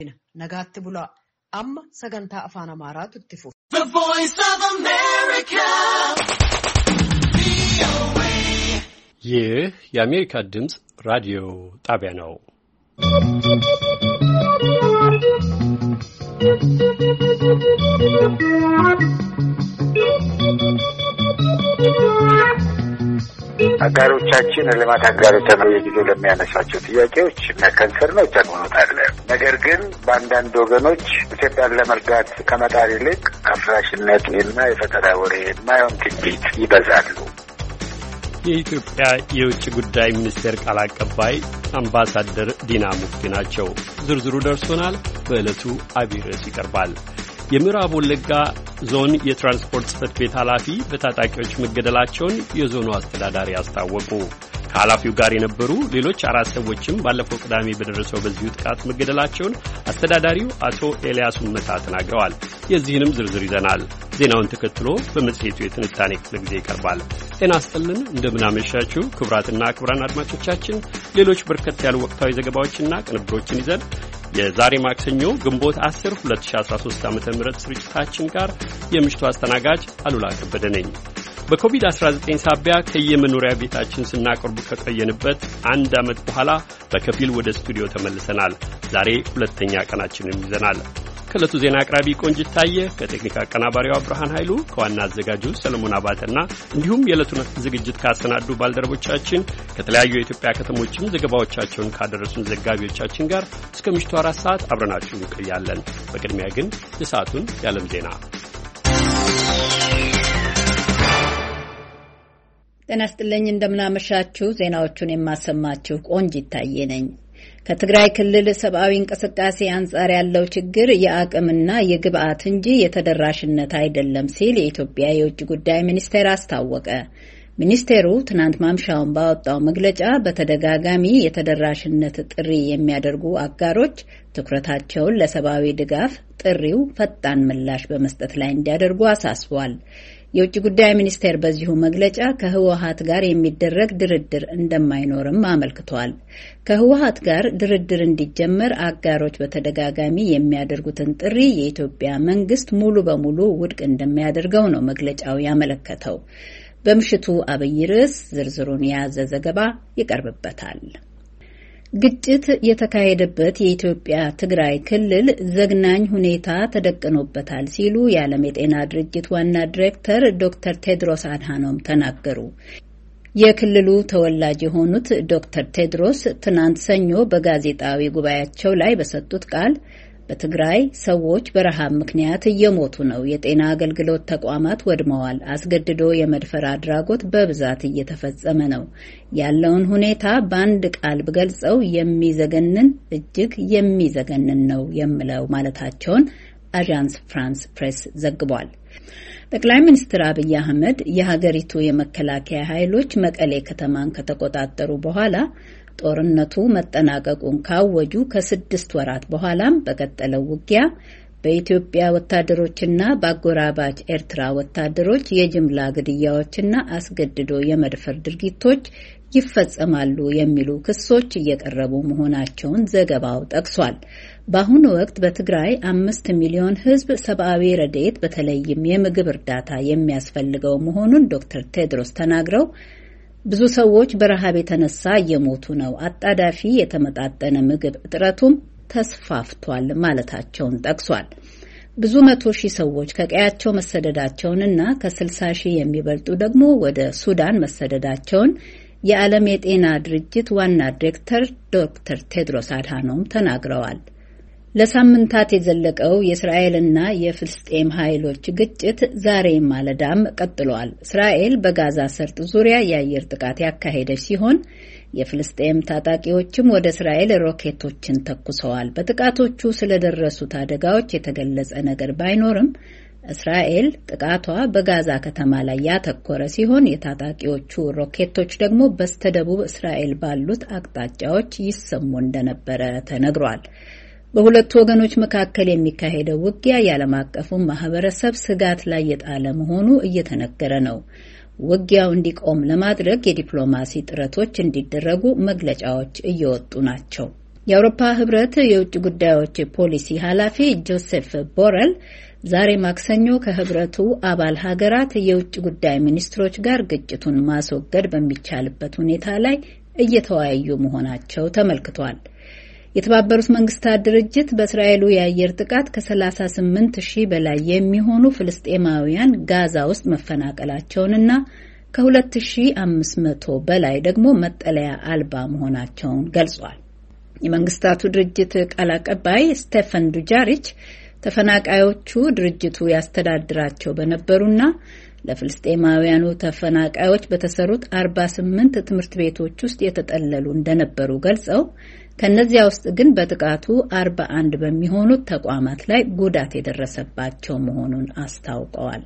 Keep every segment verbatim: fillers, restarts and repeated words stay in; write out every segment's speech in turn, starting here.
Nagaatti bulaa amma sagantaa afaan Amaaraatu itti fufa. The Voice of America. ይህ የአሜሪካ ድምጽ ራዲዮ ጣቢያ ነው። አጋሮቻችን ለማት አጋሮች ነው የጊዜው ለሚያነሳቸው ጥያቄዎች መከንሰር ነው ተቆጣጣለ። ነገር ግን በአንዳንድ ወገኖች ኢትዮጵያን ለመርዳት ከመጣር ይልቅ አፍራሽነት እና የፈጠራ ወሬ ማየውን ትንቢት ይበዛሉ። የኢትዮጵያ የውጭ ጉዳይ ሚኒስቴር ቃል አቀባይ አምባሳደር ዲና ሙፍቲ ናቸው። ዝርዝሩ ደርሶናል። በዕለቱ አብይ ርዕስ ይቀርባል። የምዕራብ ወለጋ ዞን የትራንስፖርት ጽሕፈት ቤት ኃላፊ በታጣቂዎች መገደላቸውን የዞኑ አስተዳዳሪ አስታወቁ። ከኃላፊው ጋር የነበሩ ሌሎች አራት ሰዎችም ባለፈው ቅዳሜ በደረሰው በዚሁ ጥቃት መገደላቸውን አስተዳዳሪው አቶ ኤልያስ ኡመታ ተናግረዋል። የዚህንም ዝርዝር ይዘናል። ዜናውን ተከትሎ በመጽሔቱ የትንታኔ ክፍለ ጊዜ ይቀርባል። ጤና ይስጥልን፣ እንደምናመሻችሁ ክቡራትና ክቡራን አድማጮቻችን ሌሎች በርከት ያሉ ወቅታዊ ዘገባዎችና ቅንብሮችን ይዘን የዛሬ ማክሰኞ ግንቦት አስር ሁለት ሺህ አስራ ሶስት ዓመተ ምህረት ስርጭታችን ጋር የምሽቱ አስተናጋጅ አሉላ ከበደ ነኝ። በኮቪድ አስራ ዘጠኝ ሳቢያ ከየመኖሪያ ቤታችን ስናቀርብ ከቆየንበት አንድ ዓመት በኋላ በከፊል ወደ ስቱዲዮ ተመልሰናል። ዛሬ ሁለተኛ ቀናችንን ይዘናል። ከዕለቱ ዜና አቅራቢ ቆንጅት ታየ፣ ከቴክኒክ አቀናባሪዋ ብርሃን ኃይሉ፣ ከዋና አዘጋጁ ሰለሞን አባተና እንዲሁም የዕለቱን ዝግጅት ካሰናዱ ባልደረቦቻችን ከተለያዩ የኢትዮጵያ ከተሞችም ዘገባዎቻቸውን ካደረሱን ዘጋቢዎቻችን ጋር እስከ ምሽቱ አራት ሰዓት አብረናችሁ እንቆያለን። በቅድሚያ ግን የሰዓቱን የዓለም ዜና። ጤና ይስጥልኝ፣ እንደምናመሻችሁ። ዜናዎቹን የማሰማችሁ ቆንጅት ታየ ነኝ። ከትግራይ ክልል ሰብአዊ እንቅስቃሴ አንጻር ያለው ችግር የአቅምና የግብአት እንጂ የተደራሽነት አይደለም ሲል የኢትዮጵያ የውጭ ጉዳይ ሚኒስቴር አስታወቀ። ሚኒስቴሩ ትናንት ማምሻውን ባወጣው መግለጫ በተደጋጋሚ የተደራሽነት ጥሪ የሚያደርጉ አጋሮች ትኩረታቸውን ለሰብአዊ ድጋፍ ጥሪው ፈጣን ምላሽ በመስጠት ላይ እንዲያደርጉ አሳስቧል። የውጭ ጉዳይ ሚኒስቴር በዚሁ መግለጫ ከህወሓት ጋር የሚደረግ ድርድር እንደማይኖርም አመልክቷል። ከህወሓት ጋር ድርድር እንዲጀመር አጋሮች በተደጋጋሚ የሚያደርጉትን ጥሪ የኢትዮጵያ መንግስት ሙሉ በሙሉ ውድቅ እንደሚያደርገው ነው መግለጫው ያመለከተው። በምሽቱ አብይ ርዕስ ዝርዝሩን የያዘ ዘገባ ይቀርብበታል። ግጭት የተካሄደበት የኢትዮጵያ ትግራይ ክልል ዘግናኝ ሁኔታ ተደቅኖበታል ሲሉ የዓለም የጤና ድርጅት ዋና ዲሬክተር ዶክተር ቴድሮስ አድሃኖም ተናገሩ። የክልሉ ተወላጅ የሆኑት ዶክተር ቴድሮስ ትናንት ሰኞ በጋዜጣዊ ጉባኤያቸው ላይ በሰጡት ቃል በትግራይ ሰዎች በረሃብ ምክንያት እየሞቱ ነው፣ የጤና አገልግሎት ተቋማት ወድመዋል፣ አስገድዶ የመድፈር አድራጎት በብዛት እየተፈጸመ ነው፣ ያለውን ሁኔታ በአንድ ቃል ብገልጸው የሚዘገንን እጅግ የሚዘገንን ነው የምለው ማለታቸውን አዣንስ ፍራንስ ፕሬስ ዘግቧል። ጠቅላይ ሚኒስትር አብይ አህመድ የሀገሪቱ የመከላከያ ኃይሎች መቀሌ ከተማን ከተቆጣጠሩ በኋላ ጦርነቱ መጠናቀቁን ካወጁ ከስድስት ወራት በኋላም በቀጠለው ውጊያ በኢትዮጵያ ወታደሮችና በአጎራባች ኤርትራ ወታደሮች የጅምላ ግድያዎችና አስገድዶ የመድፈር ድርጊቶች ይፈጸማሉ የሚሉ ክሶች እየቀረቡ መሆናቸውን ዘገባው ጠቅሷል። በአሁኑ ወቅት በትግራይ አምስት ሚሊዮን ሕዝብ ሰብአዊ ረድኤት በተለይም የምግብ እርዳታ የሚያስፈልገው መሆኑን ዶክተር ቴድሮስ ተናግረው ብዙ ሰዎች በረሃብ የተነሳ እየሞቱ ነው፣ አጣዳፊ የተመጣጠነ ምግብ እጥረቱም ተስፋፍቷል ማለታቸውን ጠቅሷል። ብዙ መቶ ሺህ ሰዎች ከቀያቸው መሰደዳቸውንና ከስልሳ ሺህ የሚበልጡ ደግሞ ወደ ሱዳን መሰደዳቸውን የዓለም የጤና ድርጅት ዋና ዲሬክተር ዶክተር ቴድሮስ አድሃኖም ተናግረዋል። ለሳምንታት የዘለቀው የእስራኤልና የፍልስጤም ኃይሎች ግጭት ዛሬ ማለዳም ቀጥሏል። እስራኤል በጋዛ ሰርጥ ዙሪያ የአየር ጥቃት ያካሄደች ሲሆን የፍልስጤም ታጣቂዎችም ወደ እስራኤል ሮኬቶችን ተኩሰዋል። በጥቃቶቹ ስለደረሱት አደጋዎች የተገለጸ ነገር ባይኖርም እስራኤል ጥቃቷ በጋዛ ከተማ ላይ ያተኮረ ሲሆን የታጣቂዎቹ ሮኬቶች ደግሞ በስተደቡብ እስራኤል ባሉት አቅጣጫዎች ይሰሙ እንደነበረ ተነግሯል። በሁለቱ ወገኖች መካከል የሚካሄደው ውጊያ የዓለም አቀፉ ማህበረሰብ ስጋት ላይ የጣለ መሆኑ እየተነገረ ነው። ውጊያው እንዲቆም ለማድረግ የዲፕሎማሲ ጥረቶች እንዲደረጉ መግለጫዎች እየወጡ ናቸው። የአውሮፓ ህብረት የውጭ ጉዳዮች ፖሊሲ ኃላፊ ጆሴፍ ቦረል ዛሬ ማክሰኞ ከህብረቱ አባል ሀገራት የውጭ ጉዳይ ሚኒስትሮች ጋር ግጭቱን ማስወገድ በሚቻልበት ሁኔታ ላይ እየተወያዩ መሆናቸው ተመልክቷል። የተባበሩት መንግስታት ድርጅት በእስራኤሉ የአየር ጥቃት ከሰላሳ ስምንት ሺህ በላይ የሚሆኑ ፍልስጤማውያን ጋዛ ውስጥ መፈናቀላቸውንና ከሁለት ሺህ አምስት መቶ በላይ ደግሞ መጠለያ አልባ መሆናቸውን ገልጿል። የመንግስታቱ ድርጅት ቃል አቀባይ ስቴፈን ዱጃሪች ተፈናቃዮቹ ድርጅቱ ያስተዳድራቸው በነበሩና ለፍልስጤማውያኑ ተፈናቃዮች በተሰሩት አርባ ስምንት ትምህርት ቤቶች ውስጥ የተጠለሉ እንደነበሩ ገልጸው ከነዚያ ውስጥ ግን በጥቃቱ አርባ አንድ በሚሆኑት ተቋማት ላይ ጉዳት የደረሰባቸው መሆኑን አስታውቀዋል።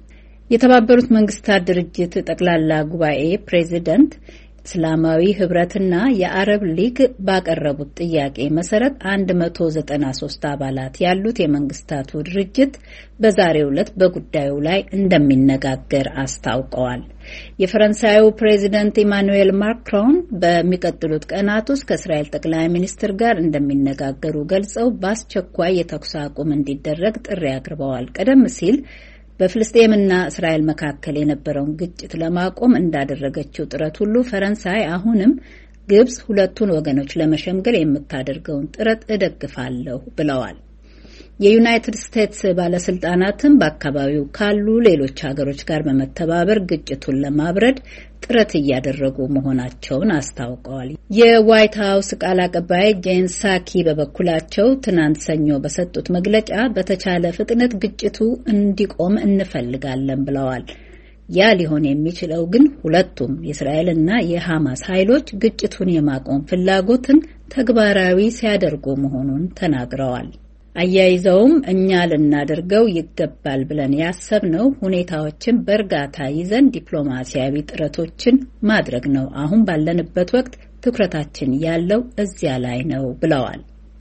የተባበሩት መንግስታት ድርጅት ጠቅላላ ጉባኤ ፕሬዚደንት እስላማዊ ህብረትና የአረብ ሊግ ባቀረቡት ጥያቄ መሰረት መቶ ዘጠና ሶስት አባላት ያሉት የመንግስታቱ ድርጅት በዛሬው ዕለት በጉዳዩ ላይ እንደሚነጋገር አስታውቀዋል። የፈረንሳዩ ፕሬዚደንት ኢማኑኤል ማክሮን በሚቀጥሉት ቀናት ውስጥ ከእስራኤል ጠቅላይ ሚኒስትር ጋር እንደሚነጋገሩ ገልጸው በአስቸኳይ የተኩስ አቁም እንዲደረግ ጥሪ አቅርበዋል። ቀደም ሲል በፍልስጤምና እስራኤል መካከል የነበረውን ግጭት ለማቆም እንዳደረገችው ጥረት ሁሉ ፈረንሳይ አሁንም ግብጽ ሁለቱን ወገኖች ለመሸምገል የምታደርገውን ጥረት እደግፋለሁ ብለዋል። የዩናይትድ ስቴትስ ባለስልጣናትም በአካባቢው ካሉ ሌሎች ሀገሮች ጋር በመተባበር ግጭቱን ለማብረድ ጥረት እያደረጉ መሆናቸውን አስታውቀዋል። የዋይት ሀውስ ቃል አቀባይ ጄን ሳኪ በበኩላቸው ትናንት ሰኞ በሰጡት መግለጫ በተቻለ ፍጥነት ግጭቱ እንዲቆም እንፈልጋለን ብለዋል። ያ ሊሆን የሚችለው ግን ሁለቱም የእስራኤልና የሐማስ ኃይሎች ግጭቱን የማቆም ፍላጎትን ተግባራዊ ሲያደርጉ መሆኑን ተናግረዋል። አያይዘውም እኛ ልናደርገው ይገባል ብለን ያሰብነው ሁኔታዎችን በእርጋታ ይዘን ዲፕሎማሲያዊ ጥረቶችን ማድረግ ነው። አሁን ባለንበት ወቅት ትኩረታችን ያለው እዚያ ላይ ነው ብለዋል።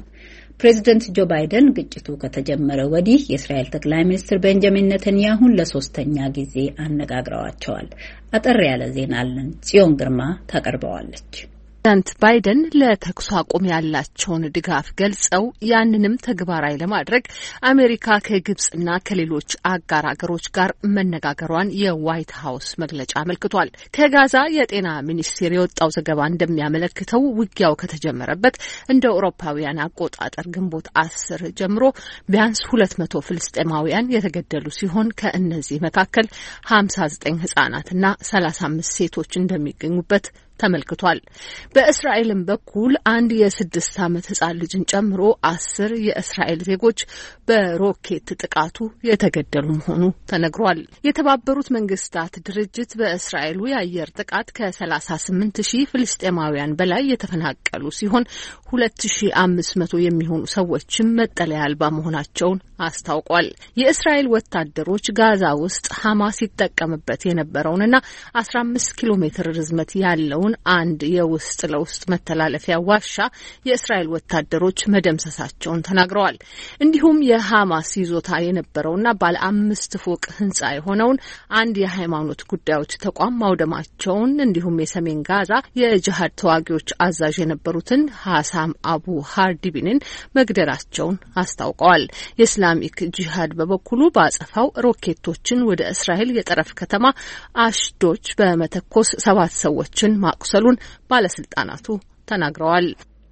ፕሬዚደንት ጆ ባይደን ግጭቱ ከተጀመረ ወዲህ የእስራኤል ጠቅላይ ሚኒስትር ቤንጃሚን ኔታንያሁን ለሶስተኛ ጊዜ አነጋግረዋቸዋል። አጠር ያለ ዜና አለን። ጽዮን ግርማ ታቀርበዋለች። ፕሬዚዳንት ባይደን ለተኩስ አቁም ያላቸውን ድጋፍ ገልጸው ያንንም ተግባራዊ ለማድረግ አሜሪካ ከግብጽና ከሌሎች አጋር አገሮች ጋር መነጋገሯን የዋይት ሀውስ መግለጫ አመልክቷል። ከጋዛ የጤና ሚኒስቴር የወጣው ዘገባ እንደሚያመለክተው ውጊያው ከተጀመረበት እንደ አውሮፓውያን አቆጣጠር ግንቦት አስር ጀምሮ ቢያንስ ሁለት መቶ ፍልስጤማውያን የተገደሉ ሲሆን ከእነዚህ መካከል ሀምሳ ዘጠኝ ህጻናትና ሰላሳ አምስት ሴቶች እንደሚገኙበት ተመልክቷል። በእስራኤልም በኩል አንድ የስድስት ዓመት ህጻን ልጅን ጨምሮ አስር የእስራኤል ዜጎች በሮኬት ጥቃቱ የተገደሉ መሆኑ ተነግሯል። የተባበሩት መንግስታት ድርጅት በእስራኤሉ የአየር ጥቃት ከሰላሳ ስምንት ሺህ ፍልስጤማውያን በላይ የተፈናቀሉ ሲሆን ሁለት ሺህ አምስት መቶ የሚሆኑ ሰዎችም መጠለያ አልባ መሆናቸውን አስታውቋል። የእስራኤል ወታደሮች ጋዛ ውስጥ ሐማስ ይጠቀምበት የነበረውንና አስራ አምስት ኪሎ ሜትር ርዝመት ያለውን አንድ የውስጥ ለውስጥ መተላለፊያ ዋሻ የእስራኤል ወታደሮች መደምሰሳቸውን ተናግረዋል። እንዲሁም የሐማስ ይዞታ የነበረውና ባለ አምስት ፎቅ ህንጻ የሆነውን አንድ የሃይማኖት ጉዳዮች ተቋም ማውደማቸውን እንዲሁም የሰሜን ጋዛ የጂሃድ ተዋጊዎች አዛዥ የነበሩትን ሐሳም አቡ ሃርዲቢንን መግደላቸውን አስታውቀዋል። የእስላሚክ ጂሃድ በበኩሉ በአጸፋው ሮኬቶችን ወደ እስራኤል የጠረፍ ከተማ አሽዶች በመተኮስ ሰባት ሰዎችን ማቁሰሉን ባለስልጣናቱ ተናግረዋል።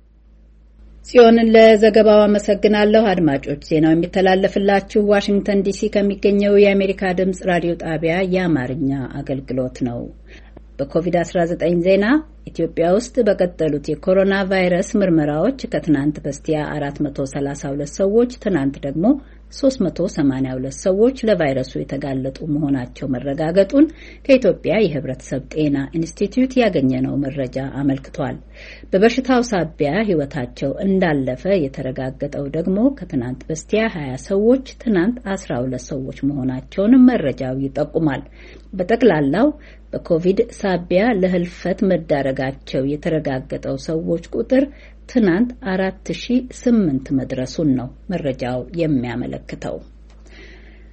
ጽዮንን ለዘገባው አመሰግናለሁ። አድማጮች ዜናው የሚተላለፍላችሁ ዋሽንግተን ዲሲ ከሚገኘው የአሜሪካ ድምጽ ራዲዮ ጣቢያ የአማርኛ አገልግሎት ነው። በኮቪድ አስራ ዘጠኝ ዜና ኢትዮጵያ ውስጥ በቀጠሉት የኮሮና ቫይረስ ምርመራዎች ከትናንት በስቲያ አራት መቶ ሰላሳ ሁለት ሰዎች፣ ትናንት ደግሞ ሶስት መቶ ሰማንያ ሁለት ሰዎች ለቫይረሱ የተጋለጡ መሆናቸው መረጋገጡን ከኢትዮጵያ የሕብረተሰብ ጤና ኢንስቲትዩት ያገኘነው መረጃ አመልክቷል። በበሽታው ሳቢያ ሕይወታቸው እንዳለፈ የተረጋገጠው ደግሞ ከትናንት በስቲያ ሀያ ሰዎች፣ ትናንት አስራ ሁለት ሰዎች መሆናቸውን መረጃው ይጠቁማል። በጠቅላላው በኮቪድ ሳቢያ ለህልፈት መዳረጋቸው የተረጋገጠው ሰዎች ቁጥር ትናንት አራት ሺህ ስምንት መድረሱን ነው መረጃው የሚያመለክተው።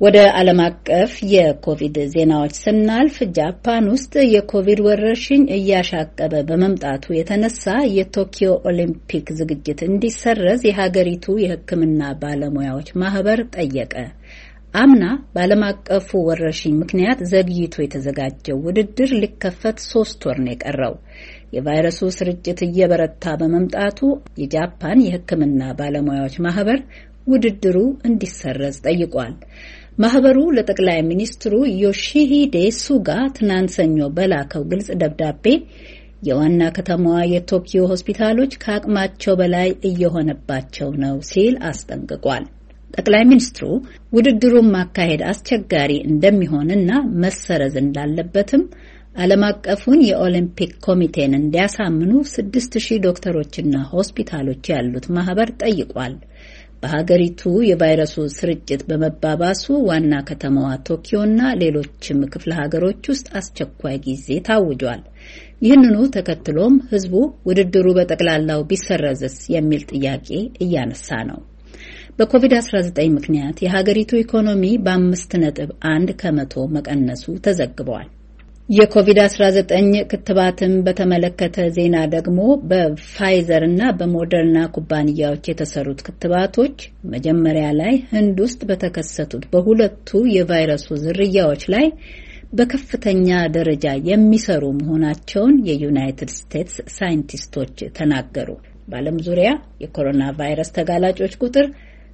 ወደ ዓለም አቀፍ የኮቪድ ዜናዎች ስናልፍ ጃፓን ውስጥ የኮቪድ ወረርሽኝ እያሻቀበ በመምጣቱ የተነሳ የቶኪዮ ኦሊምፒክ ዝግጅት እንዲሰረዝ የሀገሪቱ የሕክምና ባለሙያዎች ማህበር ጠየቀ። አምና በዓለም አቀፉ ወረርሽኝ ምክንያት ዘግይቶ የተዘጋጀው ውድድር ሊከፈት ሶስት ወር ነው የቀረው። የቫይረሱ ስርጭት እየበረታ በመምጣቱ የጃፓን የሕክምና ባለሙያዎች ማህበር ውድድሩ እንዲሰረዝ ጠይቋል። ማህበሩ ለጠቅላይ ሚኒስትሩ ዮሺሂዴ ሱጋ ትናንት ሰኞ በላከው ግልጽ ደብዳቤ የዋና ከተማዋ የቶኪዮ ሆስፒታሎች ከአቅማቸው በላይ እየሆነባቸው ነው ሲል አስጠንቅቋል። ጠቅላይ ሚኒስትሩ ውድድሩን ማካሄድ አስቸጋሪ እንደሚሆንና መሰረዝ እንዳለበትም ዓለም አቀፉን የኦሊምፒክ ኮሚቴን እንዲያሳምኑ ስድስት ሺህ ዶክተሮችና ሆስፒታሎች ያሉት ማህበር ጠይቋል። በሀገሪቱ የቫይረሱ ስርጭት በመባባሱ ዋና ከተማዋ ቶኪዮና ሌሎችም ክፍለ ሀገሮች ውስጥ አስቸኳይ ጊዜ ታውጇል። ይህንኑ ተከትሎም ህዝቡ ውድድሩ በጠቅላላው ቢሰረዝስ የሚል ጥያቄ እያነሳ ነው። በኮቪድ አስራ ዘጠኝ ምክንያት የሀገሪቱ ኢኮኖሚ በአምስት ነጥብ አንድ ከመቶ መቀነሱ ተዘግቧል። የኮቪድ አስራ ዘጠኝ ክትባትን በተመለከተ ዜና ደግሞ በፋይዘር እና በሞደርና ኩባንያዎች የተሰሩት ክትባቶች መጀመሪያ ላይ ህንድ ውስጥ በተከሰቱት በሁለቱ የቫይረሱ ዝርያዎች ላይ በከፍተኛ ደረጃ የሚሰሩ መሆናቸውን የዩናይትድ ስቴትስ ሳይንቲስቶች ተናገሩ። በዓለም ዙሪያ የኮሮና ቫይረስ ተጋላጮች ቁጥር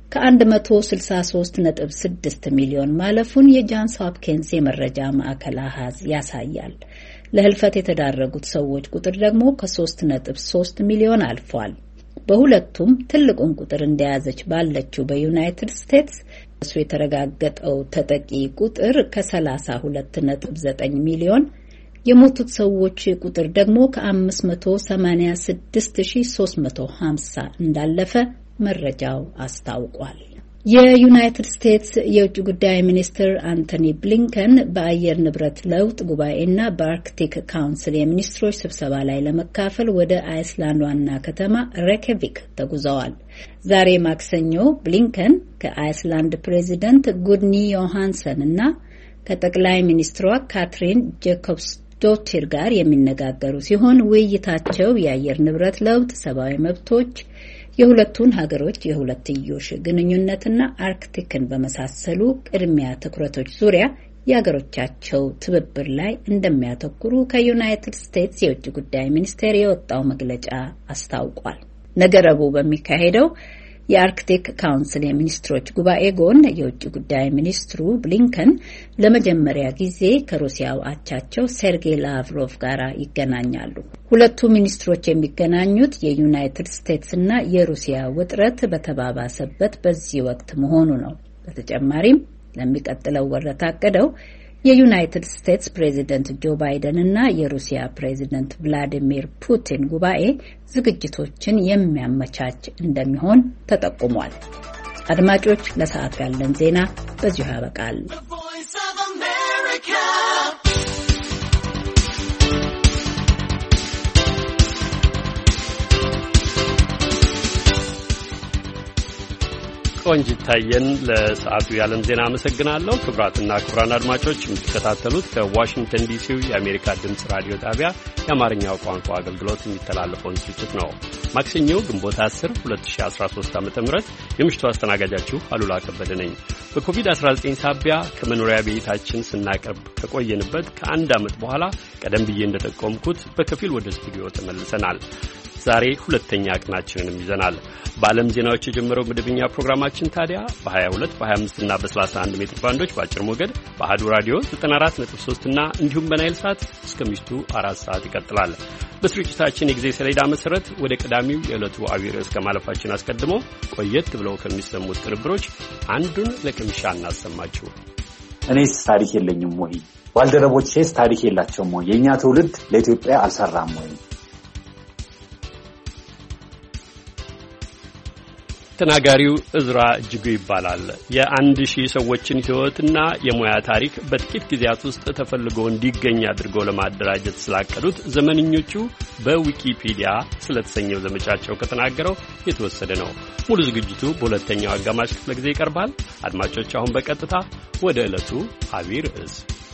ከ163 ነጥብ ስድስት ሚሊዮን ማለፉን የጃንስ ሆፕኪንስ የመረጃ ማዕከል አሃዝ ያሳያል። ለህልፈት የተዳረጉት ሰዎች ቁጥር ደግሞ ከ3 ነጥብ ሶስት ሚሊዮን አልፏል። በሁለቱም ትልቁን ቁጥር እንደያዘች ባለችው በዩናይትድ ስቴትስ እሱ የተረጋገጠው ተጠቂ ቁጥር ከ32 ነጥብ ዘጠኝ ሚሊዮን፣ የሞቱት ሰዎች ቁጥር ደግሞ ከ586 ሺህ ሶስት መቶ ሀምሳ እንዳለፈ መረጃው አስታውቋል። የዩናይትድ ስቴትስ የውጭ ጉዳይ ሚኒስትር አንቶኒ ብሊንከን በአየር ንብረት ለውጥ ጉባኤና በአርክቲክ ካውንስል የሚኒስትሮች ስብሰባ ላይ ለመካፈል ወደ አይስላንድ ዋና ከተማ ሬክያቪክ ተጉዘዋል። ዛሬ ማክሰኞ ብሊንከን ከአይስላንድ ፕሬዚደንት ጉድኒ ዮሃንሰን እና ከጠቅላይ ሚኒስትሯ ካትሪን ጄኮብስ ዶቲር ጋር የሚነጋገሩ ሲሆን ውይይታቸው የአየር ንብረት ለውጥ፣ ሰብአዊ መብቶች፣ የሁለቱን ሀገሮች የሁለትዮሽ ግንኙነትና አርክቲክን በመሳሰሉ ቅድሚያ ትኩረቶች ዙሪያ የሀገሮቻቸው ትብብር ላይ እንደሚያተኩሩ ከዩናይትድ ስቴትስ የውጭ ጉዳይ ሚኒስቴር የወጣው መግለጫ አስታውቋል። ነገ ረቡዕ በሚካሄደው የአርክቲክ ካውንስል የሚኒስትሮች ጉባኤ ጎን የውጭ ጉዳይ ሚኒስትሩ ብሊንከን ለመጀመሪያ ጊዜ ከሩሲያው አቻቸው ሴርጌይ ላቭሮቭ ጋር ይገናኛሉ። ሁለቱ ሚኒስትሮች የሚገናኙት የዩናይትድ ስቴትስ እና የሩሲያ ውጥረት በተባባሰበት በዚህ ወቅት መሆኑ ነው። በተጨማሪም ለሚቀጥለው ወር ታቀደው የዩናይትድ ስቴትስ ፕሬዚደንት ጆ ባይደን እና የሩሲያ ፕሬዚደንት ቭላዲሚር ፑቲን ጉባኤ ዝግጅቶችን የሚያመቻች እንደሚሆን ተጠቁሟል። አድማጮች፣ ለሰዓቱ ያለን ዜና በዚሁ ያበቃል። ቆንጂት ታየን ለሰዓቱ ያለም ዜና አመሰግናለሁ። ክቡራትና ክቡራን አድማጮች የምትከታተሉት ከዋሽንግተን ዲሲው የአሜሪካ ድምጽ ራዲዮ ጣቢያ የአማርኛው ቋንቋ አገልግሎት የሚተላለፈውን ስርጭት ነው። ማክሰኞ ግንቦት አስር ሁለት ሺህ አስራ ሶስት ዓመተ ምህረት የምሽቱ አስተናጋጃችሁ አሉላ ከበደ ነኝ። በኮቪድ አስራ ዘጠኝ ሳቢያ ከመኖሪያ ቤታችን ስናቀርብ ከቆየንበት ከአንድ ዓመት በኋላ ቀደም ብዬ እንደጠቆምኩት በከፊል ወደ ስቱዲዮ ተመልሰናል። ዛሬ ሁለተኛ ቀናችንን ይዘናል። በዓለም ዜናዎች የጀመረው መደበኛ ፕሮግራማችን ታዲያ በ22 በ25 እና በ31 ሜትር ባንዶች በአጭር ሞገድ በአሃዱ ራዲዮ ዘጠና አራት ነጥብ ሶስት እና እንዲሁም በናይል ሳት እስከ ምሽቱ አራት ሰዓት ይቀጥላል። በስርጭታችን የጊዜ ሰሌዳ መሰረት ወደ ቀዳሚው የዕለቱ አብይ ርዕስ ከማለፋችን አስቀድሞ ቆየት ብለው ከሚሰሙት ቅንብሮች አንዱን ለቅምሻ እናሰማችሁ። እኔስ ታሪክ የለኝም ወይ? ባልደረቦቼስ ታሪክ የላቸውም ወይ? የኛ ትውልድ ለኢትዮጵያ አልሰራም ወይ? ተናጋሪው እዝራ እጅጉ ይባላል። የአንድ ሺህ ሰዎችን ሕይወትና የሙያ ታሪክ በጥቂት ጊዜያት ውስጥ ተፈልጎ እንዲገኝ አድርገው ለማደራጀት ስላቀዱት ዘመንኞቹ በዊኪፒዲያ ስለተሰኘው ዘመቻቸው ከተናገረው የተወሰደ ነው። ሙሉ ዝግጅቱ በሁለተኛው አጋማሽ ክፍለ ጊዜ ይቀርባል። አድማጮች አሁን በቀጥታ ወደ ዕለቱ አብይ ርዕስ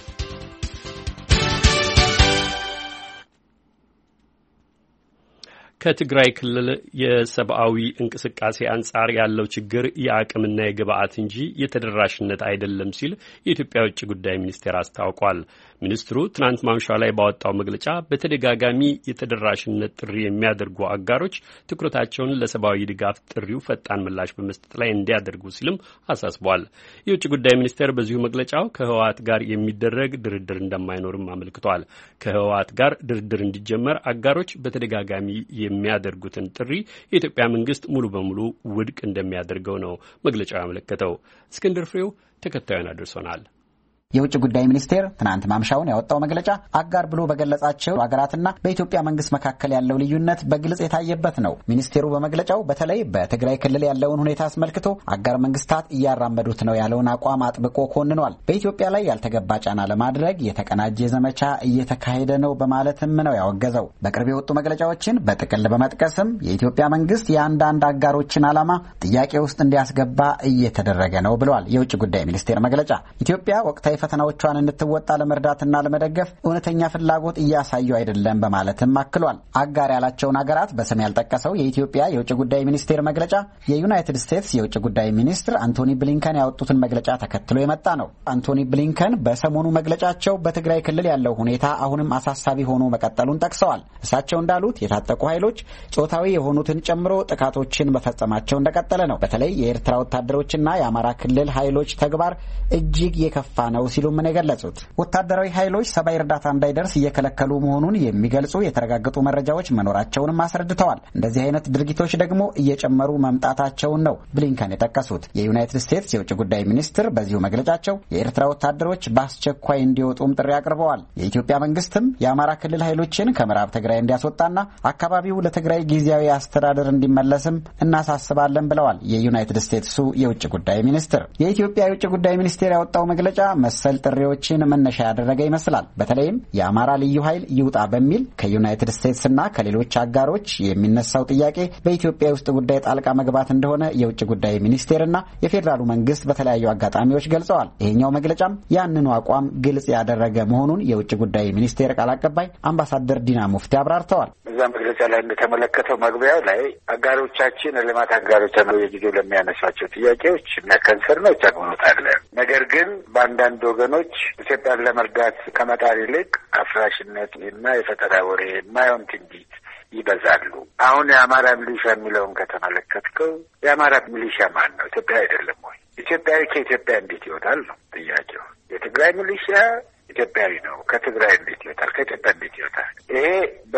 ከትግራይ ክልል የሰብአዊ እንቅስቃሴ አንጻር ያለው ችግር የአቅምና የግብአት እንጂ የተደራሽነት አይደለም ሲል የኢትዮጵያ ውጭ ጉዳይ ሚኒስቴር አስታውቋል። ሚኒስትሩ ትናንት ማምሻው ላይ ባወጣው መግለጫ በተደጋጋሚ የተደራሽነት ጥሪ የሚያደርጉ አጋሮች ትኩረታቸውን ለሰብአዊ ድጋፍ ጥሪው ፈጣን ምላሽ በመስጠት ላይ እንዲያደርጉ ሲልም አሳስቧል። የውጭ ጉዳይ ሚኒስቴር በዚሁ መግለጫው ከህወሓት ጋር የሚደረግ ድርድር እንደማይኖርም አመልክቷል። ከህወሓት ጋር ድርድር እንዲጀመር አጋሮች በተደጋጋሚ የሚያደርጉትን ጥሪ የኢትዮጵያ መንግስት ሙሉ በሙሉ ውድቅ እንደሚያደርገው ነው መግለጫው ያመለከተው። እስክንድር ፍሬው ተከታዩን አድርሶናል። የውጭ ጉዳይ ሚኒስቴር ትናንት ማምሻውን ያወጣው መግለጫ አጋር ብሎ በገለጻቸው አገራትና በኢትዮጵያ መንግስት መካከል ያለው ልዩነት በግልጽ የታየበት ነው። ሚኒስቴሩ በመግለጫው በተለይ በትግራይ ክልል ያለውን ሁኔታ አስመልክቶ አጋር መንግስታት እያራመዱት ነው ያለውን አቋም አጥብቆ ኮንኗል። በኢትዮጵያ ላይ ያልተገባ ጫና ለማድረግ የተቀናጀ ዘመቻ እየተካሄደ ነው በማለትም ነው ያወገዘው። በቅርብ የወጡ መግለጫዎችን በጥቅል በመጥቀስም የኢትዮጵያ መንግስት የአንዳንድ አጋሮችን ዓላማ ጥያቄ ውስጥ እንዲያስገባ እየተደረገ ነው ብለዋል። የውጭ ጉዳይ ሚኒስቴር መግለጫ ኢትዮጵያ ወቅታዊ ፈተናዎቿን እንድትወጣ ለመርዳትና ለመደገፍ እውነተኛ ፍላጎት እያሳዩ አይደለም በማለትም አክሏል። አጋር ያላቸውን ሀገራት በስም ያልጠቀሰው የኢትዮጵያ የውጭ ጉዳይ ሚኒስቴር መግለጫ የዩናይትድ ስቴትስ የውጭ ጉዳይ ሚኒስትር አንቶኒ ብሊንከን ያወጡትን መግለጫ ተከትሎ የመጣ ነው። አንቶኒ ብሊንከን በሰሞኑ መግለጫቸው በትግራይ ክልል ያለው ሁኔታ አሁንም አሳሳቢ ሆኖ መቀጠሉን ጠቅሰዋል። እሳቸው እንዳሉት የታጠቁ ኃይሎች ጾታዊ የሆኑትን ጨምሮ ጥቃቶችን መፈጸማቸው እንደቀጠለ ነው። በተለይ የኤርትራ ወታደሮችና የአማራ ክልል ኃይሎች ተግባር እጅግ የከፋ ነው ሲሉም ነው የገለጹት። ወታደራዊ ኃይሎች ሰብአዊ እርዳታ እንዳይደርስ እየከለከሉ መሆኑን የሚገልጹ የተረጋገጡ መረጃዎች መኖራቸውንም አስረድተዋል። እንደዚህ አይነት ድርጊቶች ደግሞ እየጨመሩ መምጣታቸውን ነው ብሊንከን የጠቀሱት። የዩናይትድ ስቴትስ የውጭ ጉዳይ ሚኒስትር በዚሁ መግለጫቸው የኤርትራ ወታደሮች በአስቸኳይ እንዲወጡም ጥሪ አቅርበዋል። የኢትዮጵያ መንግስትም የአማራ ክልል ኃይሎችን ከምዕራብ ትግራይ እንዲያስወጣና አካባቢው ለትግራይ ጊዜያዊ አስተዳደር እንዲመለስም እናሳስባለን ብለዋል። የዩናይትድ ስቴትሱ የውጭ ጉዳይ ሚኒስትር የኢትዮጵያ የውጭ ጉዳይ ሚኒስቴር ያወጣው መግለጫ መሰል ጥሪዎችን መነሻ ያደረገ ይመስላል። በተለይም የአማራ ልዩ ኃይል ይውጣ በሚል ከዩናይትድ ስቴትስና ከሌሎች አጋሮች የሚነሳው ጥያቄ በኢትዮጵያ ውስጥ ጉዳይ ጣልቃ መግባት እንደሆነ የውጭ ጉዳይ ሚኒስቴርና የፌዴራሉ መንግስት በተለያዩ አጋጣሚዎች ገልጸዋል። ይሄኛው መግለጫም ያንኑ አቋም ግልጽ ያደረገ መሆኑን የውጭ ጉዳይ ሚኒስቴር ቃል አቀባይ አምባሳደር ዲና ሙፍቲ አብራርተዋል። እዛ መግለጫ ላይ እንደተመለከተው መግቢያው ላይ አጋሮቻችን ልማት አጋሮች የጊዜው ለሚያነሷቸው ጥያቄዎች የሚያከንሰር ነው ይቻግኑታል። ነገር ግን በአንዳንድ ወገኖች ኢትዮጵያን ለመርዳት ከመጣር ይልቅ አፍራሽነት እና የፈጠራ ወሬ የማይሆን ትንቢት ይበዛሉ። አሁን የአማራ ሚሊሻ የሚለውን ከተመለከትከው የአማራ ሚሊሻ ማን ነው? ኢትዮጵያ አይደለም ወይ? ኢትዮጵያዊ ከኢትዮጵያ እንዴት ይወጣል ነው ጥያቄው። የትግራይ ሚሊሻ ኢትዮጵያዊ ነው። ከትግራይ እንዴት ይወጣል? ከኢትዮጵያ እንዴት ይወጣል? ይሄ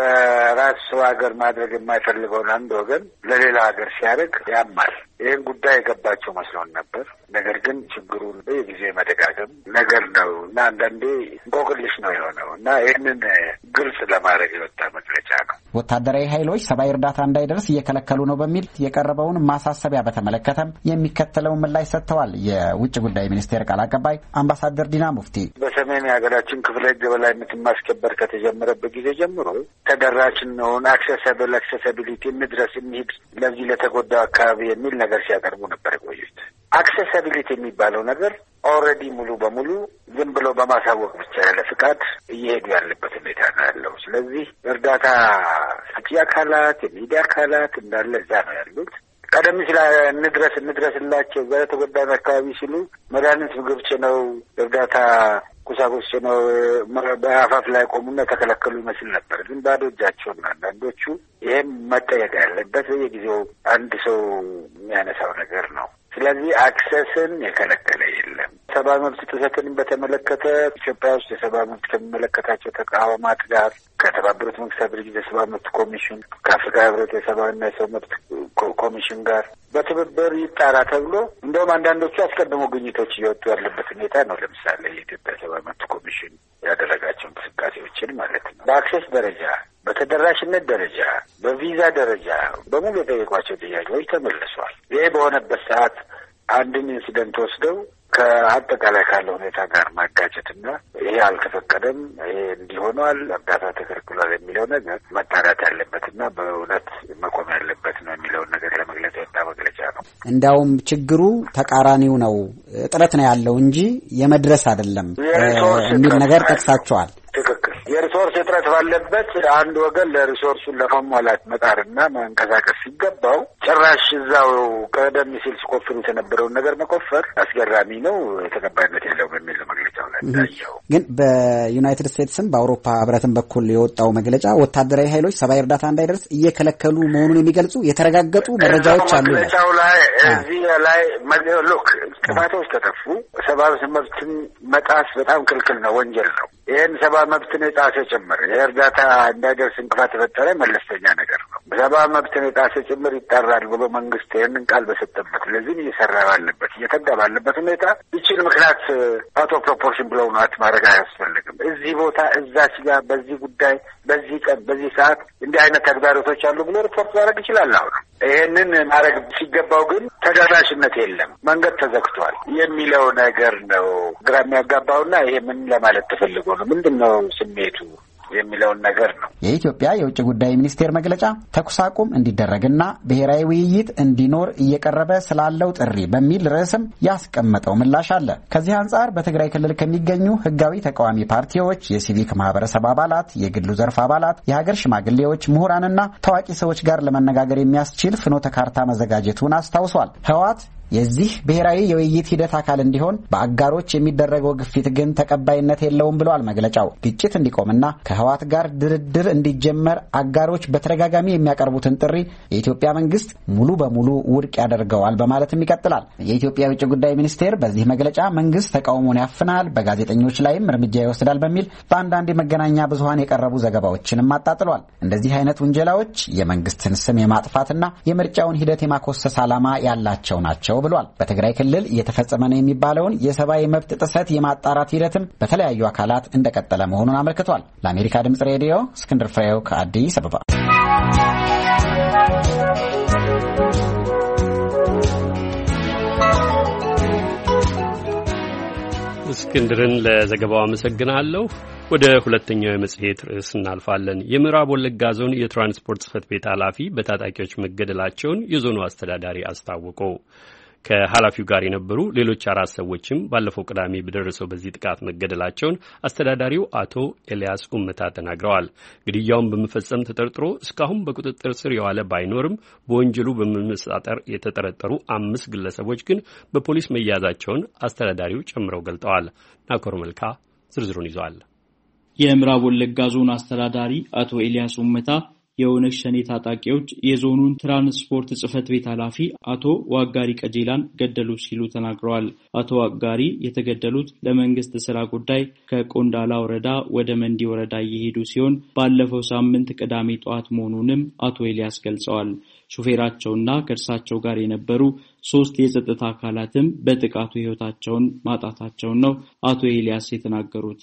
በራሱ ሀገር ማድረግ የማይፈልገውን አንድ ወገን ለሌላ ሀገር ሲያደርግ ያማል። ይህን ጉዳይ የገባቸው መስሎን ነበር። ነገር ግን ችግሩን በየጊዜ መደጋገም ነገር ነው እና አንዳንዴ እንቆቅልሽ ነው የሆነው እና ይህንን ግልጽ ለማድረግ የወጣ መግለጫ ነው። ወታደራዊ ኃይሎች ሰብአዊ እርዳታ እንዳይደርስ እየከለከሉ ነው በሚል የቀረበውን ማሳሰቢያ በተመለከተም የሚከተለውን ምላሽ ሰጥተዋል። የውጭ ጉዳይ ሚኒስቴር ቃል አቀባይ አምባሳደር ዲና ሙፍቲ በሰሜን የሀገራችን ክፍለ ሕግ የበላይነትን ማስከበር ከተጀመረበት ጊዜ ጀምሮ ተደራሽ እንሆን፣ አክሰሰብል አክሰሰቢሊቲ እንድረስ እንሂድ ለዚህ ለተጎዳው አካባቢ የሚል ነገር ሲያቀርቡ ነበር የቆዩት። አክሰሰቢሊቲ የሚባለው ነገር ኦልሬዲ ሙሉ በሙሉ ዝም ብሎ በማሳወቅ ብቻ ያለ ፍቃድ እየሄዱ ያለበት ሁኔታ ነው ያለው። ስለዚህ እርዳታ ሰጪ አካላት፣ የሚዲያ አካላት እንዳለ እዛ ነው ያሉት። ቀደም ሲል እንድረስ እንድረስላቸው እዛ የተጎዳን አካባቢ ሲሉ መድኃኒት፣ ምግብ ጭነው እርዳታ ቁሳቁስ ነው በአፋፍ ላይ ቆሙና ተከለከሉ ይመስል ነበር። ግን ባዶ እጃቸውን አንዳንዶቹ። ይሄም መጠየቅ ያለበት በየጊዜው አንድ ሰው የሚያነሳው ነገር ነው። ስለዚህ አክሰስን የከለከለ የለም። ሰብአዊ መብት ጥሰትን በተመለከተ ኢትዮጵያ ውስጥ የሰብአዊ መብት ከሚመለከታቸው ተቋማት ጋር ከተባበሩት መንግስታት ድርጅት የሰብአዊ መብት ኮሚሽን፣ ከአፍሪካ ህብረት የሰብአዊና የሰው መብት ኮሚሽን ጋር በትብብር ይጣራ ተብሎ እንደውም አንዳንዶቹ አስቀድሞ ግኝቶች እየወጡ ያለበት ሁኔታ ነው። ለምሳሌ የኢትዮጵያ ሰብአዊ መብት ኮሚሽን ያደረጋቸው እንቅስቃሴዎችን ማለት ነው። በአክሰስ ደረጃ በተደራሽነት ደረጃ በቪዛ ደረጃ በሙሉ የጠየቋቸው ጥያቄዎች ተመልሰዋል። ይሄ በሆነበት ሰዓት አንድን ኢንሲደንት ወስደው ከአጠቃላይ ካለው ሁኔታ ጋር ማጋጨትና ይሄ አልተፈቀደም፣ ይሄ እንዲሆኗል፣ እርዳታ ተከልክሏል የሚለው ነገር መጣራት ያለበትና በእውነት መቆም ያለበት ነው የሚለውን ነገር ለመግለጽ የወጣ መግለጫ ነው። እንዲያውም ችግሩ ተቃራኒው ነው፣ እጥረት ነው ያለው እንጂ የመድረስ አይደለም የሚል ነገር ጠቅሳቸዋል። ትክክል። የሪሶርስ እጥረት ባለበት አንድ ወገን ለሪሶርሱን ለማሟላት መጣርና መንቀሳቀስ ሲገባው ጭራሽ እዛው ቀደም ሲል ሲቆፍሩት የነበረውን ነገር መቆፈር አስገራሚ ነው፣ ተቀባይነት የለውም የሚል መግለጫው ላይ ታየው። ግን በዩናይትድ ስቴትስም በአውሮፓ ህብረትም በኩል የወጣው መግለጫ ወታደራዊ ኃይሎች ሰብአዊ እርዳታ እንዳይደርስ እየከለከሉ መሆኑን የሚገልጹ የተረጋገጡ መረጃዎች አሉ። መግለጫው ላይ እዚህ ላይ ሉክ ጥፋቶች ተጠፉ። ሰብአዊ መብትን መጣስ በጣም ክልክል ነው፣ ወንጀል ነው። ይህን ሰብአዊ መብትን የጣሰ ጭምር የእርዳታ እንዳይደርስ እንቅፋት የፈጠረ መለስተኛ ነገር ነው። ሰብአዊ መብትን የጣሰ ጭምር ይጠራል ብሎ መንግስት ይህንን ቃል በሰጠበት ለዚህም እየሰራ ባለበት እየተጋ ባለበት ሁኔታ ይችን ምክንያት አውት ኦፍ ፕሮፖርሽን ብለው ናት ማድረግ አያስፈልግም። እዚህ ቦታ እዛች ጋር በዚህ ጉዳይ በዚህ ቀን በዚህ ሰዓት እንዲህ አይነት ተግዳሮቶች አሉ ብሎ ሪፖርት ማድረግ ይችላል። አሁን ይህንን ማድረግ ሲገባው ግን ተደራሽነት የለም፣ መንገድ ተዘግቷል የሚለው ነገር ነው ግራ የሚያጋባውና ይሄ ምን ለማለት ተፈልጎ ነው፣ ምንድነው ስሜቱ የሚለውን ነገር ነው። የኢትዮጵያ የውጭ ጉዳይ ሚኒስቴር መግለጫ ተኩስ አቁም እንዲደረግና ብሔራዊ ውይይት እንዲኖር እየቀረበ ስላለው ጥሪ በሚል ርዕስም ያስቀመጠው ምላሽ አለ። ከዚህ አንጻር በትግራይ ክልል ከሚገኙ ህጋዊ ተቃዋሚ ፓርቲዎች፣ የሲቪክ ማህበረሰብ አባላት፣ የግሉ ዘርፍ አባላት፣ የሀገር ሽማግሌዎች፣ ምሁራንና ታዋቂ ሰዎች ጋር ለመነጋገር የሚያስችል ፍኖተ ካርታ መዘጋጀቱን አስታውሷል። ህወሓት የዚህ ብሔራዊ የውይይት ሂደት አካል እንዲሆን በአጋሮች የሚደረገው ግፊት ግን ተቀባይነት የለውም ብለዋል መግለጫው። ግጭት እንዲቆምና ከህወሓት ጋር ድርድር እንዲጀመር አጋሮች በተደጋጋሚ የሚያቀርቡትን ጥሪ የኢትዮጵያ መንግስት ሙሉ በሙሉ ውድቅ ያደርገዋል በማለትም ይቀጥላል። የኢትዮጵያ የውጭ ጉዳይ ሚኒስቴር በዚህ መግለጫ መንግስት ተቃውሞን ያፍናል፣ በጋዜጠኞች ላይም እርምጃ ይወስዳል በሚል በአንዳንድ የመገናኛ ብዙሃን የቀረቡ ዘገባዎችንም አጣጥሏል። እንደዚህ አይነት ውንጀላዎች የመንግስትን ስም የማጥፋትና የምርጫውን ሂደት የማኮሰስ ዓላማ ያላቸው ናቸው ብሏል። በትግራይ ክልል እየተፈጸመ ነው የሚባለውን የሰብአዊ መብት ጥሰት የማጣራት ሂደትም በተለያዩ አካላት እንደቀጠለ መሆኑን አመልክቷል። ለአሜሪካ ድምጽ ሬዲዮ እስክንድር ፍሬው ከአዲስ አበባ። እስክንድርን ለዘገባው አመሰግናለሁ። ወደ ሁለተኛው የመጽሔት ርዕስ እናልፋለን። የምዕራብ ወለጋ ዞን የትራንስፖርት ጽሕፈት ቤት ኃላፊ በታጣቂዎች መገደላቸውን የዞኑ አስተዳዳሪ አስታወቁ። ከኃላፊው ጋር የነበሩ ሌሎች አራት ሰዎችም ባለፈው ቅዳሜ በደረሰው በዚህ ጥቃት መገደላቸውን አስተዳዳሪው አቶ ኤልያስ ኡመታ ተናግረዋል። ግድያውን በመፈጸም ተጠርጥሮ እስካሁን በቁጥጥር ስር የዋለ ባይኖርም በወንጀሉ በመመሳጠር የተጠረጠሩ አምስት ግለሰቦች ግን በፖሊስ መያዛቸውን አስተዳዳሪው ጨምረው ገልጠዋል። ናኮር መልካ ዝርዝሩን ይዟል። የምዕራብ ወለጋ ዞን አስተዳዳሪ አቶ ኤልያስ ኡመታ የኦነግ ሸኔ ታጣቂዎች የዞኑን ትራንስፖርት ጽሕፈት ቤት ኃላፊ አቶ ዋጋሪ ቀጄላን ገደሉ ሲሉ ተናግረዋል። አቶ ዋጋሪ የተገደሉት ለመንግስት ስራ ጉዳይ ከቆንዳላ ወረዳ ወደ መንዲ ወረዳ እየሄዱ ሲሆን ባለፈው ሳምንት ቅዳሜ ጠዋት መሆኑንም አቶ ኤልያስ ገልጸዋል። ሹፌራቸውና ከእርሳቸው ጋር የነበሩ ሶስት የጸጥታ አካላትም በጥቃቱ ሕይወታቸውን ማጣታቸውን ነው አቶ ኤልያስ የተናገሩት።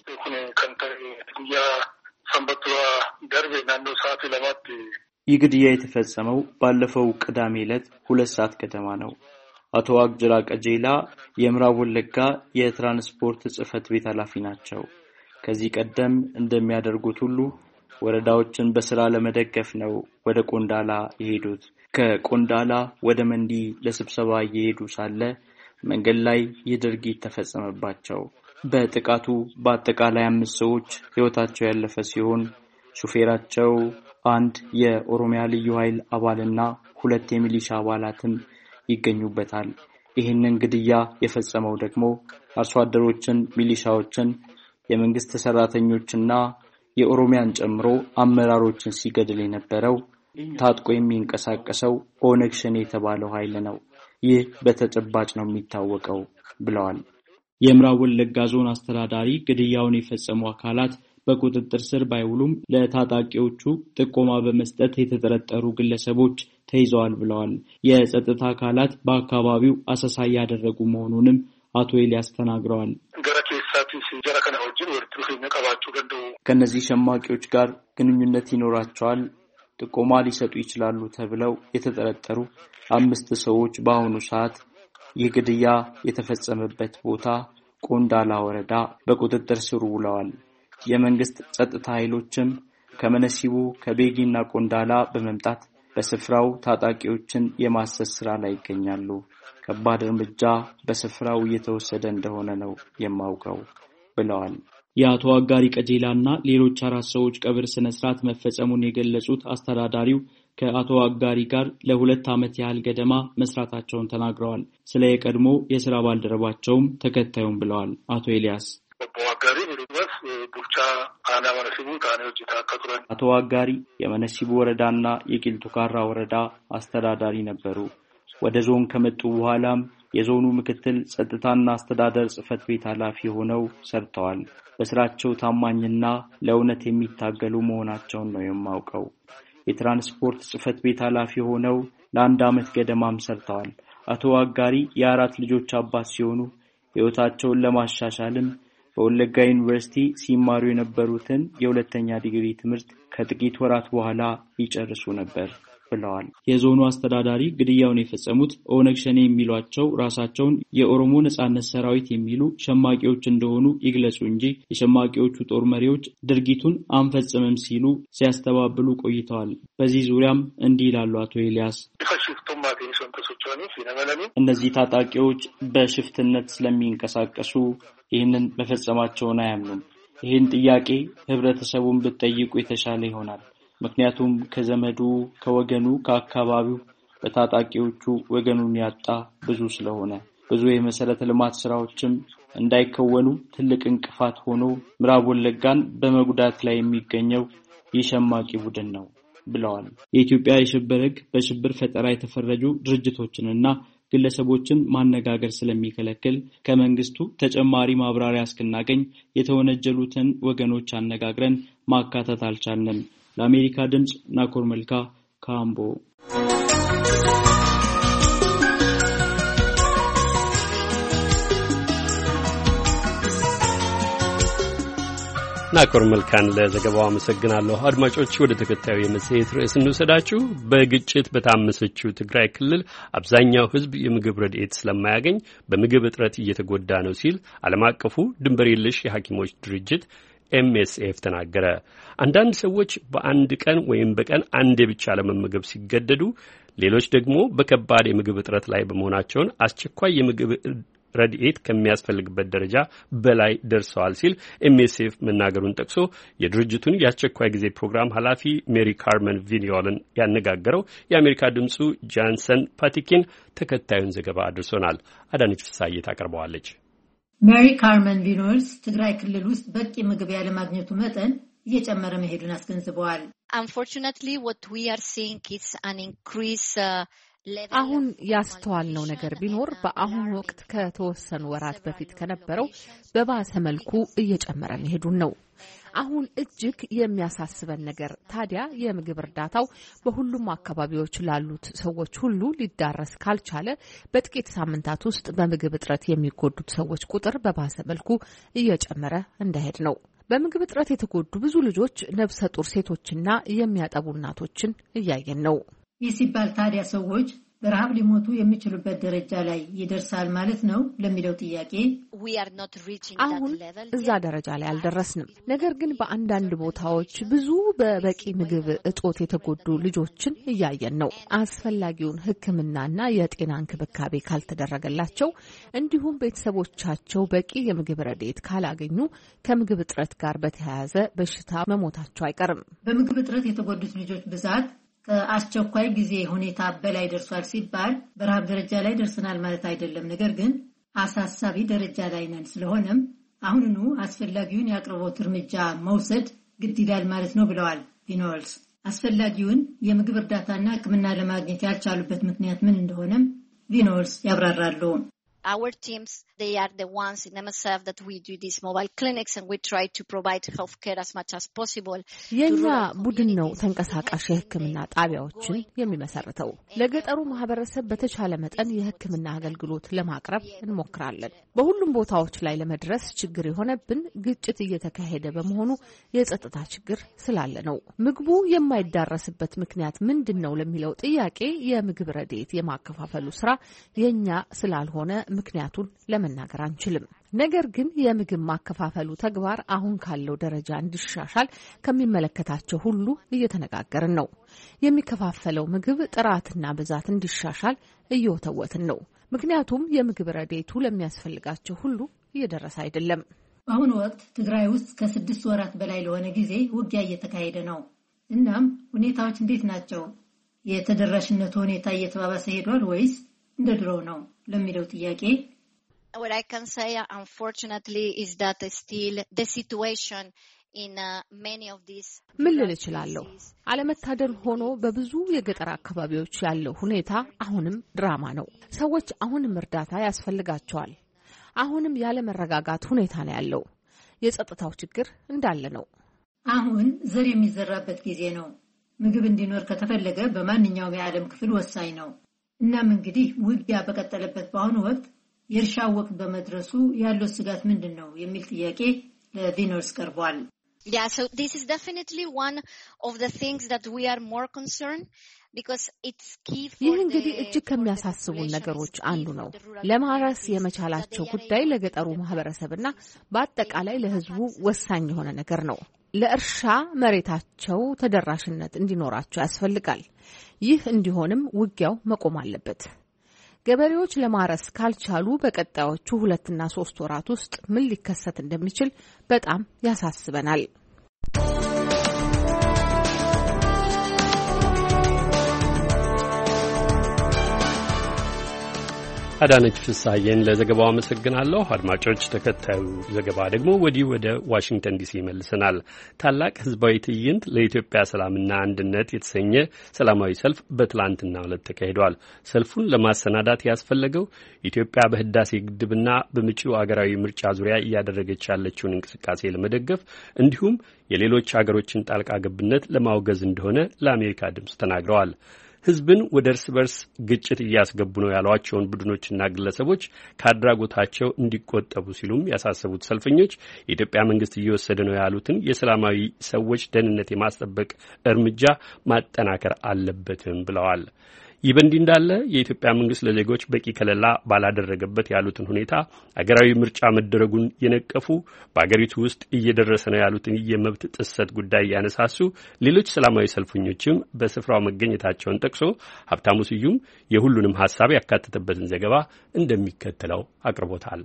ይህ ግድያ የተፈጸመው ባለፈው ቅዳሜ ዕለት ሁለት ሰዓት ከተማ ነው። አቶ ዋቅጅራ ቀጄላ የምዕራብ ወለጋ የትራንስፖርት ጽሕፈት ቤት ኃላፊ ናቸው። ከዚህ ቀደም እንደሚያደርጉት ሁሉ ወረዳዎችን በስራ ለመደገፍ ነው ወደ ቆንዳላ የሄዱት። ከቆንዳላ ወደ መንዲ ለስብሰባ እየሄዱ ሳለ መንገድ ላይ የድርጊት ተፈጸመባቸው። በጥቃቱ በአጠቃላይ አምስት ሰዎች ሕይወታቸው ያለፈ ሲሆን ሹፌራቸው አንድ የኦሮሚያ ልዩ ኃይል አባልና ሁለት የሚሊሻ አባላትም ይገኙበታል። ይህንን ግድያ የፈጸመው ደግሞ አርሶ አደሮችን፣ ሚሊሻዎችን፣ የመንግስት ሰራተኞችና የኦሮሚያን ጨምሮ አመራሮችን ሲገድል የነበረው ታጥቆ የሚንቀሳቀሰው ኦነግ ሸኔ የተባለው ኃይል ነው። ይህ በተጨባጭ ነው የሚታወቀው ብለዋል። የምዕራብ ወለጋ ዞን አስተዳዳሪ ግድያውን የፈጸሙ አካላት በቁጥጥር ስር ባይውሉም ለታጣቂዎቹ ጥቆማ በመስጠት የተጠረጠሩ ግለሰቦች ተይዘዋል ብለዋል። የጸጥታ አካላት በአካባቢው አሰሳ ያደረጉ መሆኑንም አቶ ኤልያስ ተናግረዋል። ገረኬሳቲ ከነዚህ ሸማቂዎች ጋር ግንኙነት ይኖራቸዋል ጥቆማ ሊሰጡ ይችላሉ ተብለው የተጠረጠሩ አምስት ሰዎች በአሁኑ ሰዓት የግድያ የተፈጸመበት ቦታ ቆንዳላ ወረዳ በቁጥጥር ስር ውለዋል። የመንግስት ጸጥታ ኃይሎችም ከመነሲቡ ከቤጊና ቆንዳላ በመምጣት በስፍራው ታጣቂዎችን የማሰስ ስራ ላይ ይገኛሉ። ከባድ እርምጃ በስፍራው እየተወሰደ እንደሆነ ነው የማውቀው ብለዋል። የአቶ አጋሪ ቀጀላና ሌሎች አራት ሰዎች ቀብር ስነ ስርዓት መፈጸሙን የገለጹት አስተዳዳሪው ከአቶ አጋሪ ጋር ለሁለት ዓመት ያህል ገደማ መስራታቸውን ተናግረዋል። ስለ የቀድሞ የሥራ ባልደረባቸውም ተከታዩን ብለዋል። አቶ ኤልያስ አቶ አጋሪ የመነሲቡ ወረዳና የቂልጡ ካራ ወረዳ አስተዳዳሪ ነበሩ። ወደ ዞን ከመጡ በኋላም የዞኑ ምክትል ጸጥታና አስተዳደር ጽፈት ቤት ኃላፊ ሆነው ሰርተዋል። በስራቸው ታማኝና ለእውነት የሚታገሉ መሆናቸውን ነው የማውቀው። የትራንስፖርት ጽፈት ቤት ኃላፊ ሆነው ለአንድ ዓመት ገደማም ሰርተዋል። አቶ አጋሪ የአራት ልጆች አባት ሲሆኑ ሕይወታቸውን ለማሻሻልም በወለጋ ዩኒቨርሲቲ ሲማሩ የነበሩትን የሁለተኛ ዲግሪ ትምህርት ከጥቂት ወራት በኋላ ይጨርሱ ነበር ብለዋል። የዞኑ አስተዳዳሪ ግድያውን የፈጸሙት ኦነግ ሸኔ የሚሏቸው ራሳቸውን የኦሮሞ ነጻነት ሰራዊት የሚሉ ሸማቂዎች እንደሆኑ ይግለጹ እንጂ የሸማቂዎቹ ጦር መሪዎች ድርጊቱን አንፈጽምም ሲሉ ሲያስተባብሉ ቆይተዋል። በዚህ ዙሪያም እንዲህ ይላሉ አቶ ኤልያስ። እነዚህ ታጣቂዎች በሽፍትነት ስለሚንቀሳቀሱ ይህንን መፈጸማቸውን አያምኑም። ይህን ጥያቄ ህብረተሰቡን ብትጠይቁ የተሻለ ይሆናል። ምክንያቱም ከዘመዱ ከወገኑ ከአካባቢው በታጣቂዎቹ ወገኑን ያጣ ብዙ ስለሆነ ብዙ የመሰረተ ልማት ስራዎችም እንዳይከወኑ ትልቅ እንቅፋት ሆኖ ምዕራብ ወለጋን በመጉዳት ላይ የሚገኘው የሸማቂ ቡድን ነው ብለዋል። የኢትዮጵያ የሽብር ሕግ በሽብር ፈጠራ የተፈረጁ ድርጅቶችንና ግለሰቦችን ማነጋገር ስለሚከለክል ከመንግስቱ ተጨማሪ ማብራሪያ እስክናገኝ የተወነጀሉትን ወገኖች አነጋግረን ማካተት አልቻልንም። ለአሜሪካ ድምጽ ናኮር መልካ ካምቦ። ናኮር መልካን ለዘገባው አመሰግናለሁ። አድማጮች ወደ ተከታዩ የመጽሔት ርዕስ እንውሰዳችሁ። በግጭት በታመሰችው ትግራይ ክልል አብዛኛው ህዝብ የምግብ ረድኤት ስለማያገኝ በምግብ እጥረት እየተጎዳ ነው ሲል ዓለም አቀፉ ድንበር የለሽ የሐኪሞች ድርጅት ኤም ኤስ ኤፍ ተናገረ። አንዳንድ ሰዎች በአንድ ቀን ወይም በቀን አንዴ ብቻ ለመመገብ ሲገደዱ፣ ሌሎች ደግሞ በከባድ የምግብ እጥረት ላይ በመሆናቸው አስቸኳይ የምግብ ረድኤት ከሚያስፈልግበት ደረጃ በላይ ደርሰዋል ሲል ኤም ኤስ ኤፍ መናገሩን ጠቅሶ የድርጅቱን የአስቸኳይ ጊዜ ፕሮግራም ኃላፊ ሜሪ ካርመን ቪኒዮልን ያነጋገረው የአሜሪካ ድምፁ ጃንሰን ፓቲኪን ተከታዩን ዘገባ አድርሶናል። አዳነች ፍሳዬ ታቀርበዋለች። ሜሪ ካርመን ቪኖልስ ትግራይ ክልል ውስጥ በቂ ምግብ ያለማግኘቱ መጠን እየጨመረ መሄዱን አስገንዝበዋል። Unfortunately, what we are seeing is an increase uh, አሁን ያስተዋልነው ነገር ቢኖር በአሁኑ ወቅት ከተወሰኑ ወራት በፊት ከነበረው በባሰ መልኩ እየጨመረ መሄዱን ነው። አሁን እጅግ የሚያሳስበን ነገር ታዲያ የምግብ እርዳታው በሁሉም አካባቢዎች ላሉት ሰዎች ሁሉ ሊዳረስ ካልቻለ በጥቂት ሳምንታት ውስጥ በምግብ እጥረት የሚጎዱት ሰዎች ቁጥር በባሰ መልኩ እየጨመረ እንዳይሄድ ነው። በምግብ እጥረት የተጎዱ ብዙ ልጆች፣ ነፍሰ ጡር ሴቶችና የሚያጠቡ እናቶችን እያየን ነው። ይህ ሲባል ታዲያ ሰዎች በረሃብ ሊሞቱ የሚችሉበት ደረጃ ላይ ይደርሳል ማለት ነው ለሚለው ጥያቄ አሁን እዛ ደረጃ ላይ አልደረስንም። ነገር ግን በአንዳንድ ቦታዎች ብዙ በበቂ ምግብ እጦት የተጎዱ ልጆችን እያየን ነው። አስፈላጊውን ሕክምናና የጤና እንክብካቤ ካልተደረገላቸው እንዲሁም ቤተሰቦቻቸው በቂ የምግብ ረድኤት ካላገኙ ከምግብ እጥረት ጋር በተያያዘ በሽታ መሞታቸው አይቀርም። በምግብ እጥረት የተጎዱት ልጆች ብዛት ከአስቸኳይ ጊዜ ሁኔታ በላይ ደርሷል ሲባል በረሃብ ደረጃ ላይ ደርሰናል ማለት አይደለም። ነገር ግን አሳሳቢ ደረጃ ላይ ነን። ስለሆነም አሁንኑ አስፈላጊውን የአቅርቦት እርምጃ መውሰድ ግድ ይላል ማለት ነው ብለዋል ቪኖልስ። አስፈላጊውን የምግብ እርዳታና ሕክምና ለማግኘት ያልቻሉበት ምክንያት ምን እንደሆነም ቪኖልስ ያብራራሉ። our teams, they are the ones in M S F that we do these mobile clinics and we try to provide health care as much as possible. የኛ ቡድን ነው ተንቀሳቃሽ የሕክምና ጣቢያዎችን የሚመሰርተው። ለገጠሩ ማህበረሰብ በተቻለ መጠን የሕክምና አገልግሎት ለማቅረብ እንሞክራለን። በሁሉም ቦታዎች ላይ ለመድረስ ችግር የሆነብን ግጭት እየተካሄደ በመሆኑ የጸጥታ ችግር ስላለ ነው። ምግቡ የማይዳረስበት ምክንያት ምንድነው ለሚለው ጥያቄ የምግብ ረድኤት የማከፋፈሉ ስራ የኛ ስላልሆነ ምክንያቱን ለመናገር አንችልም። ነገር ግን የምግብ ማከፋፈሉ ተግባር አሁን ካለው ደረጃ እንዲሻሻል ከሚመለከታቸው ሁሉ እየተነጋገርን ነው። የሚከፋፈለው ምግብ ጥራትና ብዛት እንዲሻሻል እየወተወትን ነው። ምክንያቱም የምግብ ረድኤቱ ለሚያስፈልጋቸው ሁሉ እየደረሰ አይደለም። በአሁኑ ወቅት ትግራይ ውስጥ ከስድስት ወራት በላይ ለሆነ ጊዜ ውጊያ እየተካሄደ ነው። እናም ሁኔታዎች እንዴት ናቸው? የተደራሽነቱ ሁኔታ እየተባባሰ ሄዷል ወይስ እንደ ድሮው ነው ለሚለው ጥያቄ what I can say unfortunately is that still the situation in uh, many of these ምን ልል እችላለሁ? አለመታደል ሆኖ በብዙ የገጠር አካባቢዎች ያለው ሁኔታ አሁንም ድራማ ነው። ሰዎች አሁንም እርዳታ ያስፈልጋቸዋል። አሁንም ያለ መረጋጋት ሁኔታ ነው ያለው። የጸጥታው ችግር እንዳለ ነው። አሁን ዘር የሚዘራበት ጊዜ ነው። ምግብ እንዲኖር ከተፈለገ በማንኛውም የዓለም ክፍል ወሳኝ ነው። እናም እንግዲህ ውጊያ በቀጠለበት በአሁኑ ወቅት የእርሻው ወቅት በመድረሱ ያለው ስጋት ምንድነው የሚል ጥያቄ ለቪኖርስ ቀርቧል። Yeah, so this is definitely one of the things that we are more concerned because it's key for ይህ እንግዲህ እጅግ ከሚያሳስቡን ነገሮች አንዱ ነው። ለማረስ የመቻላቸው ጉዳይ ለገጠሩ ማህበረሰብና በአጠቃላይ ለህዝቡ ወሳኝ የሆነ ነገር ነው። ለእርሻ መሬታቸው ተደራሽነት እንዲኖራቸው ያስፈልጋል። ይህ እንዲሆንም ውጊያው መቆም አለበት። ገበሬዎች ለማረስ ካልቻሉ በቀጣዮቹ ሁለትና ሶስት ወራት ውስጥ ምን ሊከሰት እንደሚችል በጣም ያሳስበናል። አዳነች ፍሳዬን ለዘገባው አመሰግናለሁ። አድማጮች፣ ተከታዩ ዘገባ ደግሞ ወዲህ ወደ ዋሽንግተን ዲሲ ይመልሰናል። ታላቅ ህዝባዊ ትዕይንት ለኢትዮጵያ ሰላምና አንድነት የተሰኘ ሰላማዊ ሰልፍ በትላንትናው ዕለት ተካሂዷል። ሰልፉን ለማሰናዳት ያስፈለገው ኢትዮጵያ በህዳሴ ግድብና በመጪው አገራዊ ምርጫ ዙሪያ እያደረገች ያለችውን እንቅስቃሴ ለመደገፍ እንዲሁም የሌሎች አገሮችን ጣልቃ ገብነት ለማውገዝ እንደሆነ ለአሜሪካ ድምጽ ተናግረዋል። ህዝብን ወደ እርስ በርስ ግጭት እያስገቡ ነው ያሏቸውን ቡድኖችና ግለሰቦች ከአድራጎታቸው እንዲቆጠቡ ሲሉም ያሳሰቡት ሰልፈኞች የኢትዮጵያ መንግስት እየወሰደ ነው ያሉትን የሰላማዊ ሰዎች ደህንነት የማስጠበቅ እርምጃ ማጠናከር አለበትም ብለዋል። ይህ በእንዲህ እንዳለ የኢትዮጵያ መንግስት ለዜጎች በቂ ከለላ ባላደረገበት ያሉትን ሁኔታ አገራዊ ምርጫ መደረጉን የነቀፉ በአገሪቱ ውስጥ እየደረሰ ነው ያሉትን የመብት ጥሰት ጉዳይ ያነሳሱ ሌሎች ሰላማዊ ሰልፈኞችም በስፍራው መገኘታቸውን ጠቅሶ ሀብታሙ ስዩም የሁሉንም ሀሳብ ያካተተበትን ዘገባ እንደሚከተለው አቅርቦታል።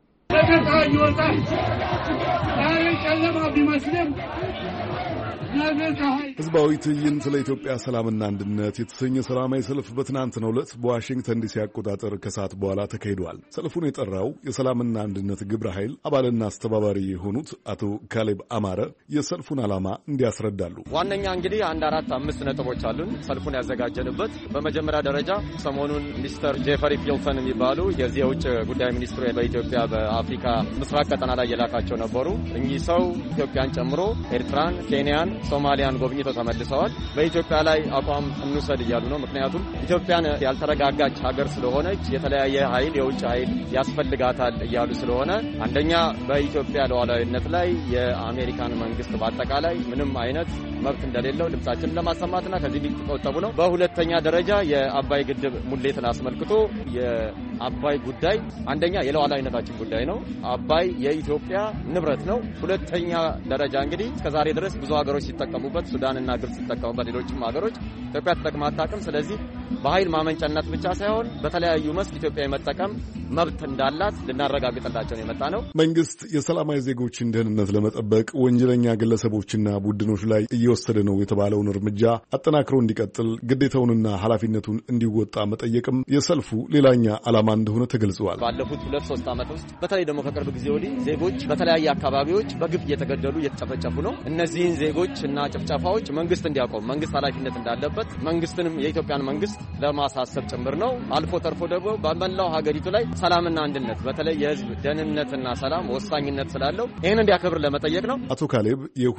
ህዝባዊ ትዕይንት ለኢትዮጵያ ሰላምና አንድነት የተሰኘ ሰላማዊ ሰልፍ በትናንትናው ዕለት በዋሽንግተን ዲሲ አቆጣጠር ከሰዓት በኋላ ተካሂዷል። ሰልፉን የጠራው የሰላምና አንድነት ግብረ ኃይል አባልና አስተባባሪ የሆኑት አቶ ካሌብ አማረ የሰልፉን ዓላማ እንዲያስረዳሉ። ዋነኛ እንግዲህ አንድ አራት አምስት ነጥቦች አሉን ሰልፉን ያዘጋጀንበት። በመጀመሪያ ደረጃ ሰሞኑን ሚስተር ጄፈሪ ፊልተን የሚባሉ የዚህ የውጭ ጉዳይ ሚኒስትሩ በኢትዮጵያ በአፍሪካ ምስራቅ ቀጠና ላይ የላካቸው ነበሩ። እኚህ ሰው ኢትዮጵያን ጨምሮ ኤርትራን፣ ኬንያን፣ ሶማሊያን ጎብኝተው ተመልሰዋል። በኢትዮጵያ ላይ አቋም እንውሰድ እያሉ ነው። ምክንያቱም ኢትዮጵያን ያልተረጋጋች ሀገር ስለሆነች የተለያየ ኃይል የውጭ ኃይል ያስፈልጋታል እያሉ ስለሆነ አንደኛ በኢትዮጵያ ሉዓላዊነት ላይ የአሜሪካን መንግስት በአጠቃላይ ምንም አይነት መብት እንደሌለው ድምጻችንን ለማሰማትና ከዚህ ሊቆጠቡ ነው። በሁለተኛ ደረጃ የአባይ ግድብ ሙሌትን አስመልክቶ የአባይ ጉዳይ አንደኛ የሉዓላዊነታችን ጉዳይ ነው። አባይ የኢትዮጵያ ንብረት ነው። ሁለተኛ ደረጃ እንግዲህ እስከዛሬ ድረስ ብዙ ሀገሮች ሲጠቀሙበት ሱዳንና ግብጽ ሲጠቀሙበት ሌሎችም ሀገሮች ኢትዮጵያ ተጠቅማ አታውቅም። ስለዚህ በኃይል ማመንጨነት ብቻ ሳይሆን በተለያዩ መስክ ኢትዮጵያ የመጠቀም መብት እንዳላት ልናረጋግጥላቸው ነው የመጣ ነው። መንግስት የሰላማዊ ዜጎችን ደህንነት ለመጠበቅ ወንጀለኛ ግለሰቦችና ቡድኖች ላይ እየወሰደ ነው የተባለውን እርምጃ አጠናክሮ እንዲቀጥል ግዴታውንና ኃላፊነቱን እንዲወጣ መጠየቅም የሰልፉ ሌላኛ ዓላማ እንደሆነ ተገልጿል። ባለፉት ሁለት ሶስት ዓመት ውስጥ በተለይ ደግሞ ከቅርብ ጊዜ ወዲህ ዜጎች በተለያየ አካባቢዎች በግፍ እየተገደሉ እየተጨፈጨፉ ነው። እነዚህን ዜጎች እና ጭፍጨፋዎች መንግስት እንዲያቆም መንግስት ኃላፊነት እንዳለበት መንግስትንም የኢትዮጵያን መንግስት ለማሳሰብ ጭምር ነው። አልፎ ተርፎ ደግሞ በመላው ሀገሪቱ ላይ ሰላምና አንድነት በተለይ የህዝብ ደህንነትና ሰላም ወሳኝነት ስላለው ይህን እንዲያከብር ለመጠየቅ ነው። አቶ ካሌብ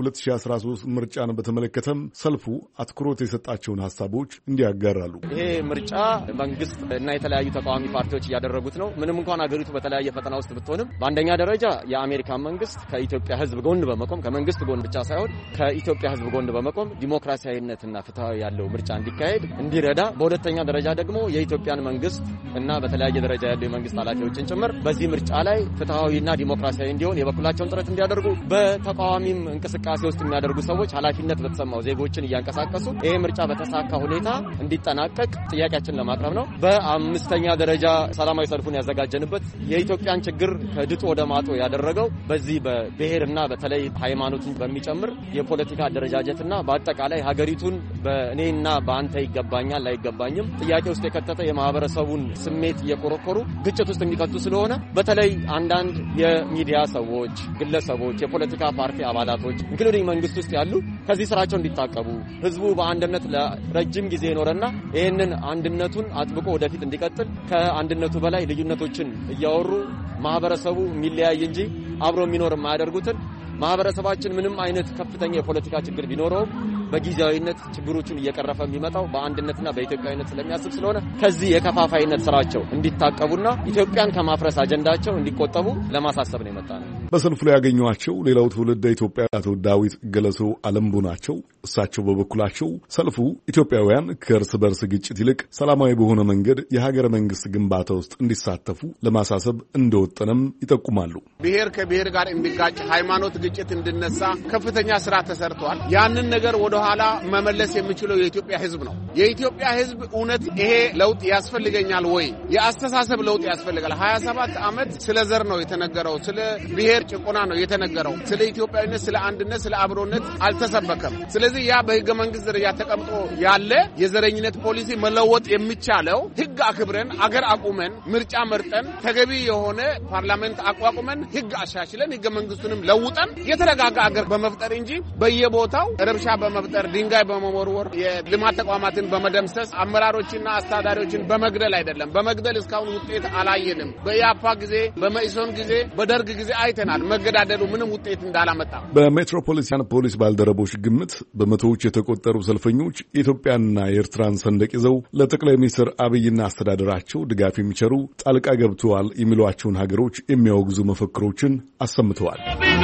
የ2013 ምርጫን በተመለከተም ሰልፉ አትኩሮት የሰጣቸውን ሀሳቦች እንዲያጋራሉ። ይሄ ምርጫ መንግስት እና የተለያዩ ተቃዋሚ ፓርቲዎች እያደረጉት ነው። ምንም እንኳን ሀገሪቱ በተለያየ ፈተና ውስጥ ብትሆንም በአንደኛ ደረጃ የአሜሪካ መንግስት ከኢትዮጵያ ህዝብ ጎን በመቆም ከመንግስት ጎን ብቻ ሳይሆን ከኢትዮጵያ ህዝብ ጎን በመቆም ዲሞክራሲያዊነትና ፍትሃዊ ያለው ምርጫ እንዲካሄድ እንዲረዳ፣ በሁለተኛ ደረጃ ደግሞ የኢትዮጵያን መንግስት እና በተለያየ ደረጃ ያለው የመንግስት ኃላፊዎችን ጭምር በዚህ ምርጫ ላይ ፍትሃዊና ዲሞክራሲያዊ እንዲሆን የበኩላቸውን ጥረት እንዲያደርጉ፣ በተቃዋሚም እንቅስቃሴ ውስጥ የሚያደርጉ ሰዎች ኃላፊነት በተሰማው ዜጎችን እያንቀሳቀሱ ይሄ ምርጫ በተሳካ ሁኔታ እንዲጠናቀቅ ጥያቄያችን ለማቅረብ ነው። በአምስተኛ ደረጃ ሰላማዊ ሰልፉን ያዘጋጀንበት የኢትዮጵያን ችግር ከድጡ ወደ ማጦ ያደረገው በዚህ በብሔርና በተለይ ሃይማኖትን በሚጨምር የፖለቲካ አደረጃጀትና በአጠቃላይ ሀገሪቱን በእኔና በአንተ ይገባኛል አይገባኝም ጥያቄ ውስጥ የከተተ የማህበረሰቡን ስሜት እየቆረቆሩ ግጭት ውስጥ የሚከቱ ስለሆነ በተለይ አንዳንድ የሚዲያ ሰዎች፣ ግለሰቦች፣ የፖለቲካ ፓርቲ አባላቶች እንግዲህ መንግስት ውስጥ ያሉ ከዚህ ስራቸው እንዲታቀቡ ህዝቡ በአንድነት ለረጅም ጊዜ ይኖርና ይህንን አንድነቱን አጥብቆ ወደፊት እንዲቀጥል ከአንድነቱ በላይ ልዩነቶችን እያወሩ ማህበረሰቡ የሚለያይ እንጂ አብሮ የሚኖር የማያደርጉትን ማህበረሰባችን ምንም አይነት ከፍተኛ የፖለቲካ ችግር ቢኖረው በጊዜያዊነት ችግሮችን እየቀረፈ የሚመጣው በአንድነትና በኢትዮጵያዊነት ስለሚያስብ ስለሆነ ከዚህ የከፋፋይነት ስራቸው እንዲታቀቡና ኢትዮጵያን ከማፍረስ አጀንዳቸው እንዲቆጠቡ ለማሳሰብ ነው የመጣነው። በሰልፉ ላይ ያገኟቸው ሌላው ትውልደ ኢትዮጵያ አቶ ዳዊት ገለሶ አለምቡ ናቸው። እሳቸው በበኩላቸው ሰልፉ ኢትዮጵያውያን ከእርስ በርስ ግጭት ይልቅ ሰላማዊ በሆነ መንገድ የሀገረ መንግስት ግንባታ ውስጥ እንዲሳተፉ ለማሳሰብ እንደወጠነም ይጠቁማሉ። ብሔር ከብሔር ጋር እንዲጋጭ፣ ሃይማኖት ግጭት እንዲነሳ ከፍተኛ ስራ ተሰርቷል። ያንን ነገር ወደ ኋላ መመለስ የሚችለው የኢትዮጵያ ህዝብ ነው። የኢትዮጵያ ህዝብ እውነት ይሄ ለውጥ ያስፈልገኛል ወይ? የአስተሳሰብ ለውጥ ያስፈልጋል። ሀያ ሰባት ዓመት ስለ ዘር ነው የተነገረው፣ ስለ ብሔር ጭቆና ነው የተነገረው። ስለ ኢትዮጵያዊነት፣ ስለ አንድነት፣ ስለ አብሮነት አልተሰበከም። ስለዚህ ያ በህገ መንግስት ደረጃ ተቀምጦ ያለ የዘረኝነት ፖሊሲ መለወጥ የሚቻለው ህግ አክብረን አገር አቁመን ምርጫ መርጠን ተገቢ የሆነ ፓርላመንት አቋቁመን ህግ አሻሽለን ህገ መንግስቱንም ለውጠን የተረጋጋ አገር በመፍጠር እንጂ በየቦታው ረብሻ በመፍጠር ድንጋይ በመወርወር የልማት ተቋማትን በመደምሰስ አመራሮችና አስተዳዳሪዎችን በመግደል አይደለም። በመግደል እስካሁን ውጤት አላየንም። በያፓ ጊዜ፣ በመኢሶን ጊዜ፣ በደርግ ጊዜ አይተናል መገዳደሉ ምንም ውጤት እንዳላመጣ። በሜትሮፖሊታን ፖሊስ ባልደረቦች ግምት በመቶዎች የተቆጠሩ ሰልፈኞች የኢትዮጵያንና የኤርትራን ሰንደቅ ይዘው ለጠቅላይ ሚኒስትር አብይና አስተዳደራቸው ድጋፍ የሚቸሩ ጣልቃ ገብተዋል የሚሏቸውን ሀገሮች የሚያወግዙ መፈክሮችን አሰምተዋል።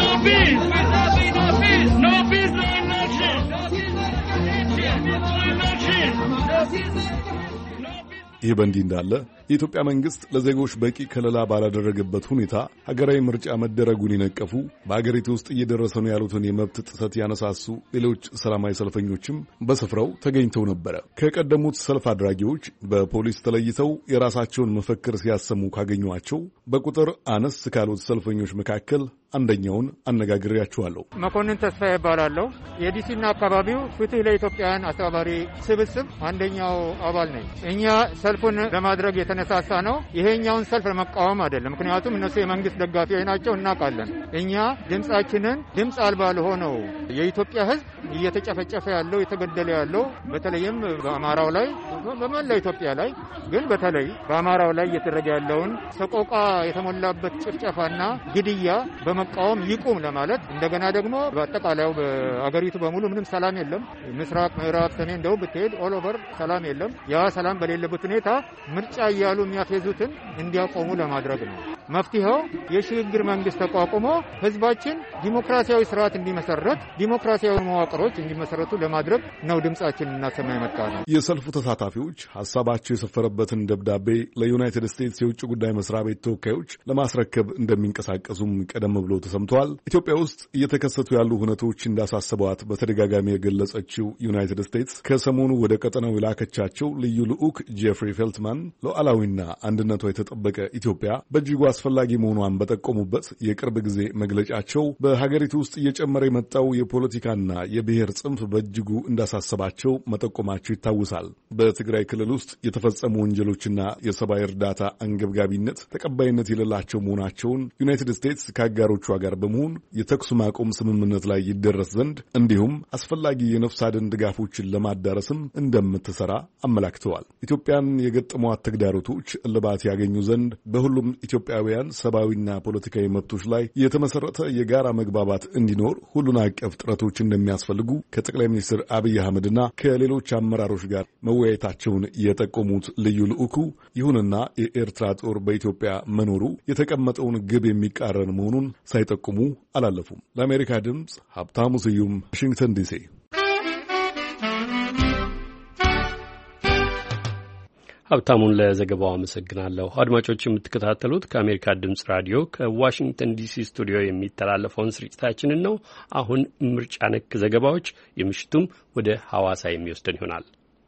ይህ በእንዲህ እንዳለ የኢትዮጵያ መንግስት ለዜጎች በቂ ከለላ ባላደረገበት ሁኔታ ሀገራዊ ምርጫ መደረጉን የነቀፉ በሀገሪቱ ውስጥ እየደረሰ ነው ያሉትን የመብት ጥሰት ያነሳሱ ሌሎች ሰላማዊ ሰልፈኞችም በስፍራው ተገኝተው ነበረ። ከቀደሙት ሰልፍ አድራጊዎች በፖሊስ ተለይተው የራሳቸውን መፈክር ሲያሰሙ ካገኟቸው በቁጥር አነስ ካሉት ሰልፈኞች መካከል አንደኛውን አነጋግሬያቸዋለሁ። መኮንን ተስፋ ይባላለሁ። የዲሲና አካባቢው ፍትህ ለኢትዮጵያውያን አስተባባሪ ስብስብ አንደኛው አባል ነኝ። እኛ ሰልፉን ለማድረግ የተነሳሳ ነው ይሄኛውን ሰልፍ ለመቃወም አይደለም። ምክንያቱም እነሱ የመንግስት ደጋፊዎች ናቸው፣ እናውቃለን። እኛ ድምጻችንን ድምጽ አልባ ለሆነው የኢትዮጵያ ህዝብ እየተጨፈጨፈ ያለው የተገደለ ያለው በተለይም በአማራው ላይ በመላ ኢትዮጵያ ላይ ግን በተለይ በአማራው ላይ እየተደረገ ያለውን ሰቆቃ የተሞላበት ጭፍጨፋና ግድያ በመቃወም ይቁም ለማለት እንደገና ደግሞ በአጠቃላዩ በአገሪቱ በሙሉ ምንም ሰላም የለም። ምስራቅ፣ ምዕራብ፣ ሰሜን፣ ደቡብ ብትሄድ ኦል ኦቨር ሰላም የለም። ያ ሰላም በሌለበት ሁኔታ ምርጫ እያሉ የሚያፌዙትን እንዲያቆሙ ለማድረግ ነው። መፍትሄው የሽግግር መንግስት ተቋቁሞ ህዝባችን ዲሞክራሲያዊ ስርዓት እንዲመሰረት፣ ዲሞክራሲያዊ መዋቅሮች እንዲመሰረቱ ለማድረግ ነው ድምጻችን እናሰማ የመጣ ነው። የሰልፉ ተሳታፊዎች ሀሳባቸው የሰፈረበትን ደብዳቤ ለዩናይትድ ስቴትስ የውጭ ጉዳይ መስሪያ ቤት ተወካዮች ለማስረከብ እንደሚንቀሳቀሱም ቀደም ብሎ ተሰምተዋል። ኢትዮጵያ ውስጥ እየተከሰቱ ያሉ ሁነቶች እንዳሳሰቧት በተደጋጋሚ የገለጸችው ዩናይትድ ስቴትስ ከሰሞኑ ወደ ቀጠናው የላከቻቸው ልዩ ልዑክ ጄፍሪ ፌልትማን ሉዓላዊና አንድነቷ የተጠበቀ ኢትዮጵያ በእጅጉ አስፈላጊ መሆኗን በጠቆሙበት የቅርብ ጊዜ መግለጫቸው በሀገሪቱ ውስጥ እየጨመረ የመጣው የፖለቲካና የብሔር ጽንፍ በእጅጉ እንዳሳሰባቸው መጠቆማቸው ይታወሳል። በትግራይ ክልል ውስጥ የተፈጸሙ ወንጀሎችና የሰብአዊ እርዳታ አንገብጋቢነት ተቀባይነት የሌላቸው መሆናቸውን ዩናይትድ ስቴትስ ከአጋሮቿ ጋር በመሆን የተኩስ ማቆም ስምምነት ላይ ይደረስ ዘንድ እንዲሁም አስፈላጊ የነፍስ አድን ድጋፎችን ለማዳረስም እንደምትሰራ አመላክተዋል። ኢትዮጵያን የገጠሟት ተግዳሮቶች እልባት ያገኙ ዘንድ በሁሉም ኢትዮጵያውያን ሰብአዊና ፖለቲካዊ መብቶች ላይ የተመሰረተ የጋራ መግባባት እንዲኖር ሁሉን አቀፍ ጥረቶች እንደሚያስፈልጉ ከጠቅላይ ሚኒስትር አብይ አህመድና ከሌሎች አመራሮች ጋር መወያየታቸውን የጠቆሙት ልዩ ልዑኩ ይሁንና የኤርትራ ጦር በኢትዮጵያ መኖሩ የተቀመጠውን ግብ የሚቃረን መሆኑን ሳይጠቁሙ አላለፉም። ለአሜሪካ ድምፅ ሀብታሙ ስዩም ዋሽንግተን ዲሲ። ሀብታሙን ለዘገባው አመሰግናለሁ። አድማጮች የምትከታተሉት ከአሜሪካ ድምጽ ራዲዮ ከዋሽንግተን ዲሲ ስቱዲዮ የሚተላለፈውን ስርጭታችንን ነው። አሁን ምርጫ ነክ ዘገባዎች የምሽቱም ወደ ሐዋሳ የሚወስደን ይሆናል።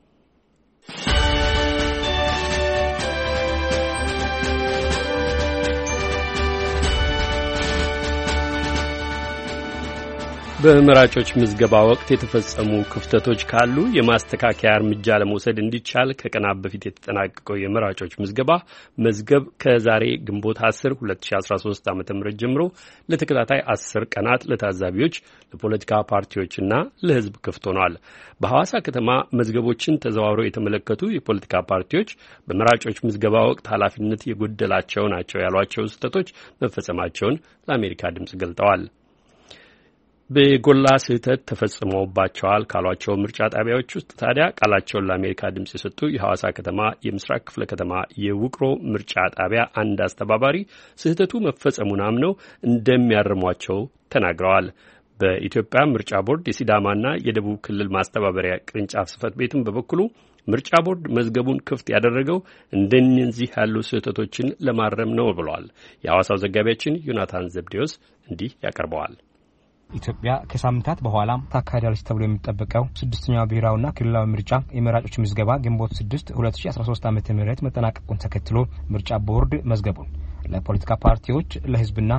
በመራጮች ምዝገባ ወቅት የተፈጸሙ ክፍተቶች ካሉ የማስተካከያ እርምጃ ለመውሰድ እንዲቻል ከቀናት በፊት የተጠናቀቀው የመራጮች ምዝገባ መዝገብ ከዛሬ ግንቦት አስር ሁለት ሺህ አስራ ሶስት ዓ.ም ጀምሮ ለተከታታይ አስር ቀናት ለታዛቢዎች፣ ለፖለቲካ ፓርቲዎችና ለሕዝብ ክፍት ሆኗል። በሐዋሳ ከተማ መዝገቦችን ተዘዋውረው የተመለከቱ የፖለቲካ ፓርቲዎች በመራጮች ምዝገባ ወቅት ኃላፊነት የጎደላቸው ናቸው ያሏቸው ስህተቶች መፈጸማቸውን ለአሜሪካ ድምጽ ገልጠዋል። በጎላ ስህተት ተፈጽሞባቸዋል ካሏቸው ምርጫ ጣቢያዎች ውስጥ ታዲያ ቃላቸውን ለአሜሪካ ድምጽ የሰጡ የሐዋሳ ከተማ የምስራቅ ክፍለ ከተማ የውቅሮ ምርጫ ጣቢያ አንድ አስተባባሪ ስህተቱ መፈጸሙን አምነው እንደሚያርሟቸው ተናግረዋል። በኢትዮጵያ ምርጫ ቦርድ የሲዳማና የደቡብ ክልል ማስተባበሪያ ቅርንጫፍ ጽሕፈት ቤትም በበኩሉ ምርጫ ቦርድ መዝገቡን ክፍት ያደረገው እንደነዚህ ያሉ ስህተቶችን ለማረም ነው ብለዋል። የሐዋሳው ዘጋቢያችን ዮናታን ዘብዴዎስ እንዲህ ያቀርበዋል። ኢትዮጵያ ከሳምንታት በኋላ ታካሂዳለች ተብሎ የሚጠበቀው ስድስተኛው ብሔራዊና ክልላዊ ምርጫ የመራጮች ምዝገባ ግንቦት ስድስት ሁለት ሺህ አስራ ሶስት ዓመተ ምህረት መጠናቀቁን ተከትሎ ምርጫ ቦርድ መዝገቡን ለፖለቲካ ፓርቲዎች፣ ለሕዝብና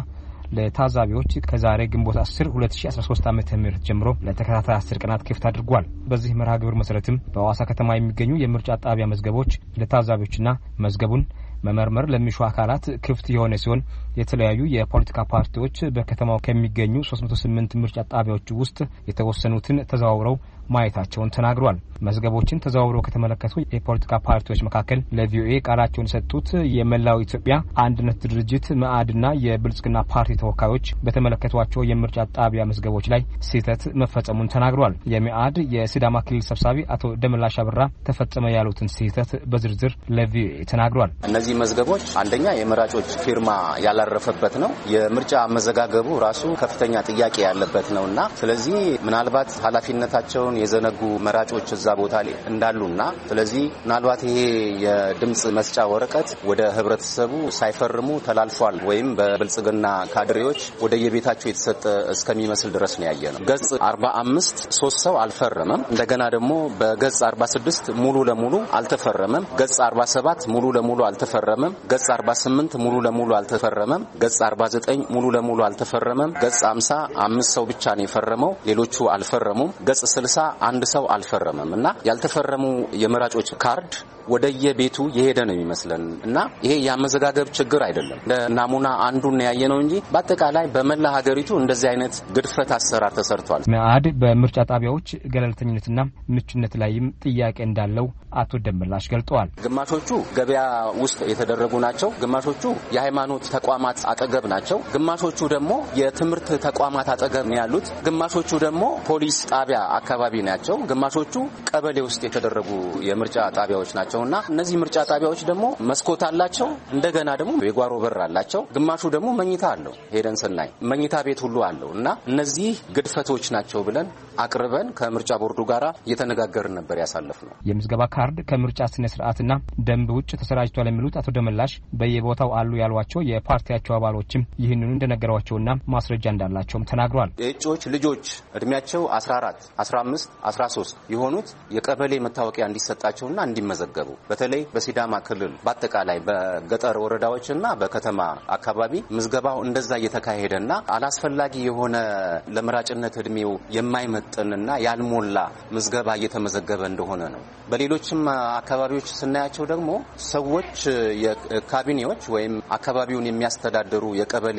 ለታዛቢዎች ከዛሬ ግንቦት አስር ሁለት ሺህ አስራ ሶስት ዓመተ ምህረት ጀምሮ ለተከታታይ አስር ቀናት ክፍት አድርጓል። በዚህ መርሃ ግብር መሰረትም በሐዋሳ ከተማ የሚገኙ የምርጫ ጣቢያ መዝገቦች ለታዛቢዎችና መዝገቡን መመርመር ለሚሹ አካላት ክፍት የሆነ ሲሆን የተለያዩ የፖለቲካ ፓርቲዎች በከተማው ከሚገኙ ሶስት መቶ ስምንት ምርጫ ጣቢያዎች ውስጥ የተወሰኑትን ተዘዋውረው ማየታቸውን ተናግሯል። መዝገቦችን ተዘዋውረው ከተመለከቱ የፖለቲካ ፓርቲዎች መካከል ለቪኦኤ ቃላቸውን የሰጡት የመላው ኢትዮጵያ አንድነት ድርጅት መአድና የብልጽግና ፓርቲ ተወካዮች በተመለከቷቸው የምርጫ ጣቢያ መዝገቦች ላይ ስህተት መፈጸሙን ተናግሯል። የመአድ የሲዳማ ክልል ሰብሳቢ አቶ ደመላሽ አብራ ተፈጸመ ያሉትን ስህተት በዝርዝር ለቪኦኤ ተናግሯል። እነዚህ መዝገቦች አንደኛ የመራጮች ፊርማ ያላረፈበት ነው። የምርጫ መዘጋገቡ ራሱ ከፍተኛ ጥያቄ ያለበት ነውና ስለዚህ ምናልባት ኃላፊነታቸውን የዘነጉ መራጮች እዛ ቦታ ላይ እንዳሉና ስለዚህ ምናልባት ይሄ የድምጽ መስጫ ወረቀት ወደ ህብረተሰቡ ሳይፈርሙ ተላልፏል ወይም በብልጽግና ካድሬዎች ወደ የቤታቸው የተሰጠ እስከሚመስል ድረስ ነው ያየነው። ገጽ አርባ አምስት ሶስት ሰው አልፈረመም። እንደገና ደግሞ በገጽ አርባ ስድስት ሙሉ ለሙሉ አልተፈረመም። ገጽ አርባ ሰባት ሙሉ ለሙሉ አልተፈረመም። ገጽ አርባ ስምንት ሙሉ ለሙሉ አልተፈረመም። ገጽ አርባ ዘጠኝ ሙሉ ለሙሉ አልተፈረመም። ገጽ ሃምሳ አምስት ሰው ብቻ ነው የፈረመው፣ ሌሎቹ አልፈረሙም። ገጽ ስልሳ አንድ ሰው አልፈረመም እና ያልተፈረሙ የመራጮች ካርድ ወደየቤቱ የሄደ ነው የሚመስለን እና ይሄ ያመዘጋገብ ችግር አይደለም። ለናሙና አንዱን ያየነው እንጂ በአጠቃላይ በመላ ሀገሪቱ እንደዚህ አይነት ግድፈት አሰራር ተሰርቷል። መአድ በምርጫ ጣቢያዎች ገለልተኝነትና ምቹነት ላይም ጥያቄ እንዳለው አቶ ደመላሽ ገልጠዋል። ግማሾቹ ገበያ ውስጥ የተደረጉ ናቸው፣ ግማሾቹ የሃይማኖት ተቋማት አጠገብ ናቸው፣ ግማሾቹ ደግሞ የትምህርት ተቋማት አጠገብ ነው ያሉት፣ ግማሾቹ ደግሞ ፖሊስ ጣቢያ አካባቢ ናቸው፣ ግማሾቹ ቀበሌ ውስጥ የተደረጉ የምርጫ ጣቢያዎች ናቸው። እና እነዚህ ምርጫ ጣቢያዎች ደግሞ መስኮት አላቸው፣ እንደገና ደግሞ የጓሮ በር አላቸው፣ ግማሹ ደግሞ መኝታ አለው። ሄደን ስናይ መኝታ ቤት ሁሉ አለው እና እነዚህ ግድፈቶች ናቸው ብለን አቅርበን ከምርጫ ቦርዱ ጋር እየተነጋገርን ነበር ያሳለፍነው። የምዝገባ ካርድ ከምርጫ ስነ ስርዓትና ደንብ ውጭ ተሰራጭቷል የሚሉት አቶ ደመላሽ በየቦታው አሉ ያሏቸው የፓርቲያቸው አባሎችም ይህንኑ እንደነገሯቸውና ማስረጃ እንዳላቸውም ተናግሯል። የእጩዎች ልጆች እድሜያቸው አስራ አራት አስራ አምስት አስራ ሶስት የሆኑት የቀበሌ መታወቂያ እንዲሰጣቸውና እንዲመዘገቡ በተለይ በሲዳማ ክልል በአጠቃላይ በገጠር ወረዳዎችና በከተማ አካባቢ ምዝገባው እንደዛ እየተካሄደና አላስፈላጊ የሆነ ለመራጭነት እድሜው የማይመጥንና ያልሞላ ምዝገባ እየተመዘገበ እንደሆነ ነው። በሌሎችም አካባቢዎች ስናያቸው ደግሞ ሰዎች የካቢኔዎች ወይም አካባቢውን የሚያስተዳድሩ የቀበሌ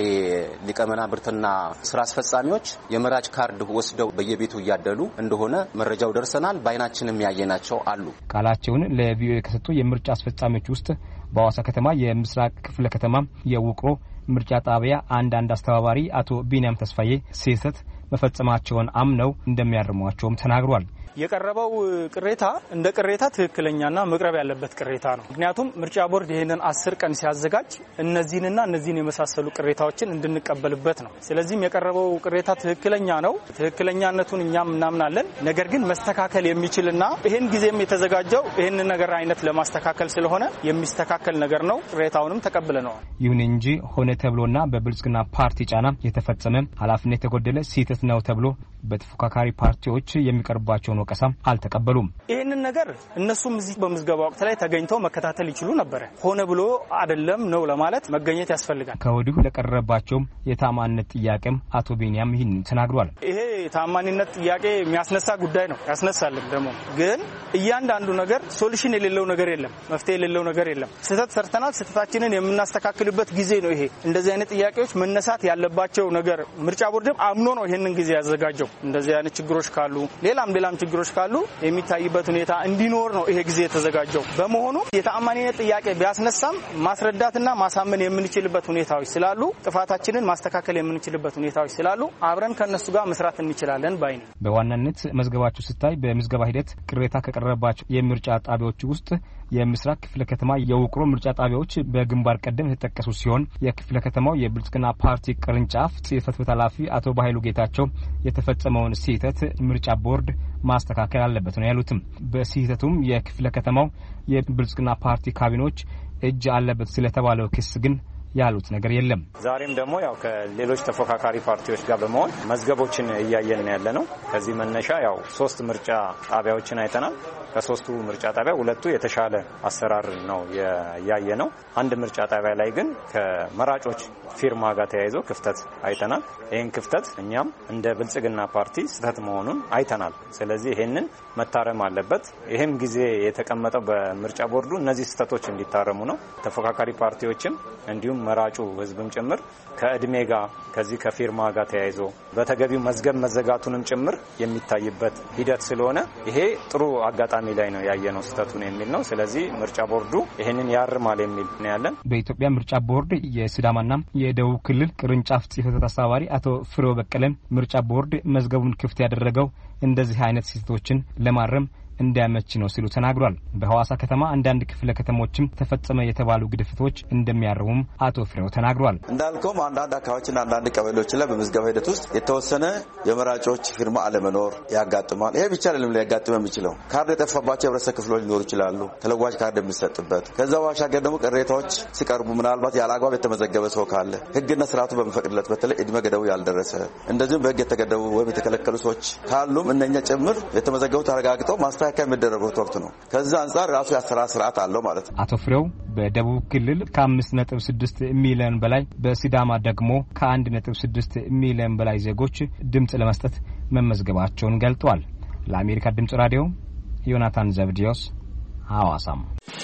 ሊቀመናብርትና ስራ አስፈጻሚዎች የመራጭ ካርድ ወስደው በየቤቱ እያደሉ እንደሆነ መረጃው ደርሰናል። በአይናችንም ያየናቸው አሉ። ቃላቸውን ለቪኦኤ ከሰጡ የምርጫ አስፈጻሚዎች ውስጥ በሐዋሳ ከተማ የምስራቅ ክፍለ ከተማ የውቅሮ ምርጫ ጣቢያ አንድ አንድ አስተባባሪ አቶ ቢኒያም ተስፋዬ ስህተት መፈጸማቸውን አምነው እንደሚያርሟቸውም ተናግሯል። የቀረበው ቅሬታ እንደ ቅሬታ ትክክለኛና መቅረብ ያለበት ቅሬታ ነው። ምክንያቱም ምርጫ ቦርድ ይሄንን አስር ቀን ሲያዘጋጅ እነዚህንና እነዚህን የመሳሰሉ ቅሬታዎችን እንድንቀበልበት ነው። ስለዚህም የቀረበው ቅሬታ ትክክለኛ ነው። ትክክለኛነቱን እኛም እናምናለን። ነገር ግን መስተካከል የሚችልና ይሄን ጊዜም የተዘጋጀው ይሄንን ነገር አይነት ለማስተካከል ስለሆነ የሚስተካከል ነገር ነው። ቅሬታውንም ተቀብለነዋል። ይሁን እንጂ ሆነ ተብሎና በብልጽግና ፓርቲ ጫና የተፈጸመ ኃላፊነት የተጎደለ ስህተት ነው ተብሎ በተፎካካሪ ፓርቲዎች የሚቀርባቸውን ወቀሳ አልተቀበሉም። ይሄንን ነገር እነሱም እዚህ በምዝገባ ወቅት ላይ ተገኝተው መከታተል ይችሉ ነበር። ሆነ ብሎ አይደለም ነው ለማለት መገኘት ያስፈልጋል። ከወዲሁ ለቀረባቸው የታማኝነት ጥያቄም አቶ ቢኒያም ይህን ተናግሯል። ይሄ የታማኝነት ጥያቄ የሚያስነሳ ጉዳይ ነው፣ ያስነሳልም ደግሞ። ግን እያንዳንዱ ነገር ሶሉሽን የሌለው ነገር የለም፣ መፍትሄ የሌለው ነገር የለም። ስህተት ሰርተናል፣ ስህተታችንን የምናስተካክልበት ጊዜ ነው ይሄ። እንደዚህ አይነት ጥያቄዎች መነሳት ያለባቸው ነገር ምርጫ ቦርድም አምኖ ነው ይሄንን ጊዜ ያዘጋጀው። እንደዚህ አይነት ችግሮች ካሉ ሌላም ሌላም ችግሮች ካሉ የሚታይበት ሁኔታ እንዲኖር ነው ይሄ ጊዜ የተዘጋጀው። በመሆኑ የተአማኒነት ጥያቄ ቢያስነሳም ማስረዳትና ማሳመን የምንችልበት ሁኔታዎች ስላሉ ጥፋታችንን ማስተካከል የምንችልበት ሁኔታዎች ስላሉ አብረን ከነሱ ጋር መስራት እንችላለን ባይ ነኝ። በዋናነት መዝገባቸው ስታይ በምዝገባ ሂደት ቅሬታ ከቀረባቸው የምርጫ ጣቢያዎች ውስጥ የምስራቅ ክፍለ ከተማ የውቅሮ ምርጫ ጣቢያዎች በግንባር ቀደም የተጠቀሱ ሲሆን የክፍለ ከተማው የብልጽግና ፓርቲ ቅርንጫፍ ጽሕፈት ቤት ኃላፊ አቶ ባይሉ ጌታቸው የተፈጸመውን ስህተት ምርጫ ቦርድ ማስተካከል አለበት ነው ያሉትም። በስህተቱም የክፍለ ከተማው የብልጽግና ፓርቲ ካቢኔዎች እጅ አለበት ስለተባለው ክስ ግን ያሉት ነገር የለም። ዛሬም ደግሞ ያው ከሌሎች ተፎካካሪ ፓርቲዎች ጋር በመሆን መዝገቦችን እያየን ያለ ነው። ከዚህ መነሻ ያው ሶስት ምርጫ ጣቢያዎችን አይተናል። ከሶስቱ ምርጫ ጣቢያ ሁለቱ የተሻለ አሰራር ነው ያየ ነው። አንድ ምርጫ ጣቢያ ላይ ግን ከመራጮች ፊርማ ጋር ተያይዞ ክፍተት አይተናል። ይህን ክፍተት እኛም እንደ ብልጽግና ፓርቲ ስህተት መሆኑን አይተናል። ስለዚህ ይሄንን መታረም አለበት። ይሄም ጊዜ የተቀመጠው በምርጫ ቦርዱ እነዚህ ስህተቶች እንዲታረሙ ነው። ተፎካካሪ ፓርቲዎችም እንዲሁም መራጩ ህዝብም ጭምር ከእድሜ ጋር ከዚህ ከፊርማ ጋር ተያይዞ በተገቢው መዝገብ መዘጋቱንም ጭምር የሚታይበት ሂደት ስለሆነ ይሄ ጥሩ አጋጣሚ ላይ ነው ያየነው ስህተቱን የሚል ነው። ስለዚህ ምርጫ ቦርዱ ይሄንን ያርማል የሚል ነው ያለን። በኢትዮጵያ ምርጫ ቦርድ የሲዳማና የደቡብ ክልል ቅርንጫፍ ጽሕፈት ቤት አስተባባሪ አቶ ፍሬው በቀለም ምርጫ ቦርድ መዝገቡን ክፍት ያደረገው እንደዚህ አይነት ስህተቶችን ለማረም እንዲያመች ነው ሲሉ ተናግሯል። በሐዋሳ ከተማ አንዳንድ ክፍለ ከተሞችም ተፈጸመ የተባሉ ግድፈቶች እንደሚያርሙም አቶ ፍሬው ተናግሯል። እንዳልከውም አንዳንድ አካባቢዎችና አንዳንድ ቀበሌዎች ላይ በምዝገባ ሂደት ውስጥ የተወሰነ የመራጮች ፊርማ አለመኖር ያጋጥማል። ይሄ ብቻ አይደለም ሊያጋጥም የሚችለው ካርድ የጠፋባቸው የህብረተሰብ ክፍሎች ሊኖሩ ይችላሉ፣ ተለዋጭ ካርድ የሚሰጥበት። ከዛ ባሻገር ደግሞ ቅሬታዎች ሲቀርቡ ምናልባት ያለ አግባብ የተመዘገበ ሰው ካለ ህግና ስርዓቱ በሚፈቅድለት በተለይ እድሜ ገደቡ ያልደረሰ እንደዚሁም በህግ የተገደቡ ወይም የተከለከሉ ሰዎች ካሉም እነኛ ጭምር የተመዘገቡት አረጋግጠው ማስተካከያ የሚደረገው ወቅት ነው። ከዛ አንጻር ራሱ ያሰራር ስርዓት አለው ማለት ነው። አቶ ፍሬው በደቡብ ክልል ከአምስት ነጥብ ስድስት ሚሊዮን በላይ በሲዳማ ደግሞ ከአንድ ነጥብ ስድስት ሚሊዮን በላይ ዜጎች ድምጽ ለመስጠት መመዝገባቸውን ገልጠዋል። ለአሜሪካ ድምጽ ራዲዮ ዮናታን ዘብዲዮስ ሐዋሳም።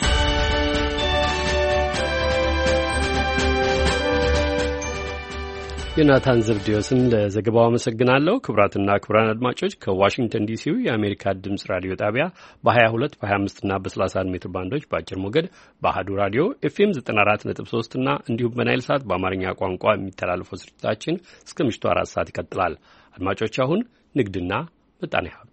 ዮናታን ዘብዲዮስን ለዘገባው አመሰግናለሁ። ክቡራትና ክቡራን አድማጮች ከዋሽንግተን ዲሲው የአሜሪካ ድምጽ ራዲዮ ጣቢያ በ22 በ25 እና በ31 ሜትር ባንዶች በአጭር ሞገድ በአህዱ ራዲዮ ኤፍኤም ዘጠና አራት ነጥብ ሶስት እና እንዲሁም በናይል ሳት በአማርኛ ቋንቋ የሚተላለፈው ስርጭታችን እስከ ምሽቱ አራት ሰዓት ይቀጥላል። አድማጮች አሁን ንግድና ምጣኔ ሀብት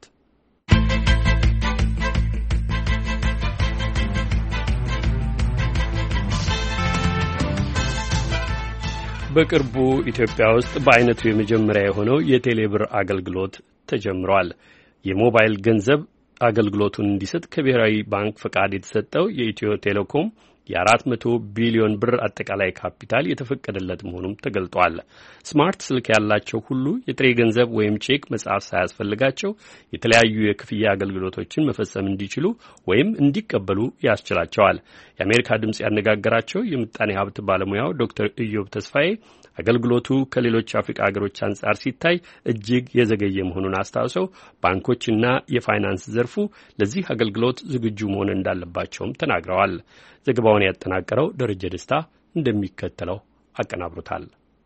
በቅርቡ ኢትዮጵያ ውስጥ በአይነቱ የመጀመሪያ የሆነው የቴሌብር አገልግሎት ተጀምሯል። የሞባይል ገንዘብ አገልግሎቱን እንዲሰጥ ከብሔራዊ ባንክ ፈቃድ የተሰጠው የኢትዮ ቴሌኮም የአራት መቶ ቢሊዮን ብር አጠቃላይ ካፒታል የተፈቀደለት መሆኑም ተገልጧል። ስማርት ስልክ ያላቸው ሁሉ የጥሬ ገንዘብ ወይም ቼክ መጻፍ ሳያስፈልጋቸው የተለያዩ የክፍያ አገልግሎቶችን መፈጸም እንዲችሉ ወይም እንዲቀበሉ ያስችላቸዋል። የአሜሪካ ድምጽ ያነጋገራቸው የምጣኔ ሀብት ባለሙያው ዶክተር ኢዮብ ተስፋዬ አገልግሎቱ ከሌሎች አፍሪካ ሀገሮች አንጻር ሲታይ እጅግ የዘገየ መሆኑን አስታውሰው ባንኮችና የፋይናንስ ዘርፉ ለዚህ አገልግሎት ዝግጁ መሆን እንዳለባቸውም ተናግረዋል። ዘገባውን ያጠናቀረው ደረጀ ደስታ እንደሚከተለው አቀናብሮታል።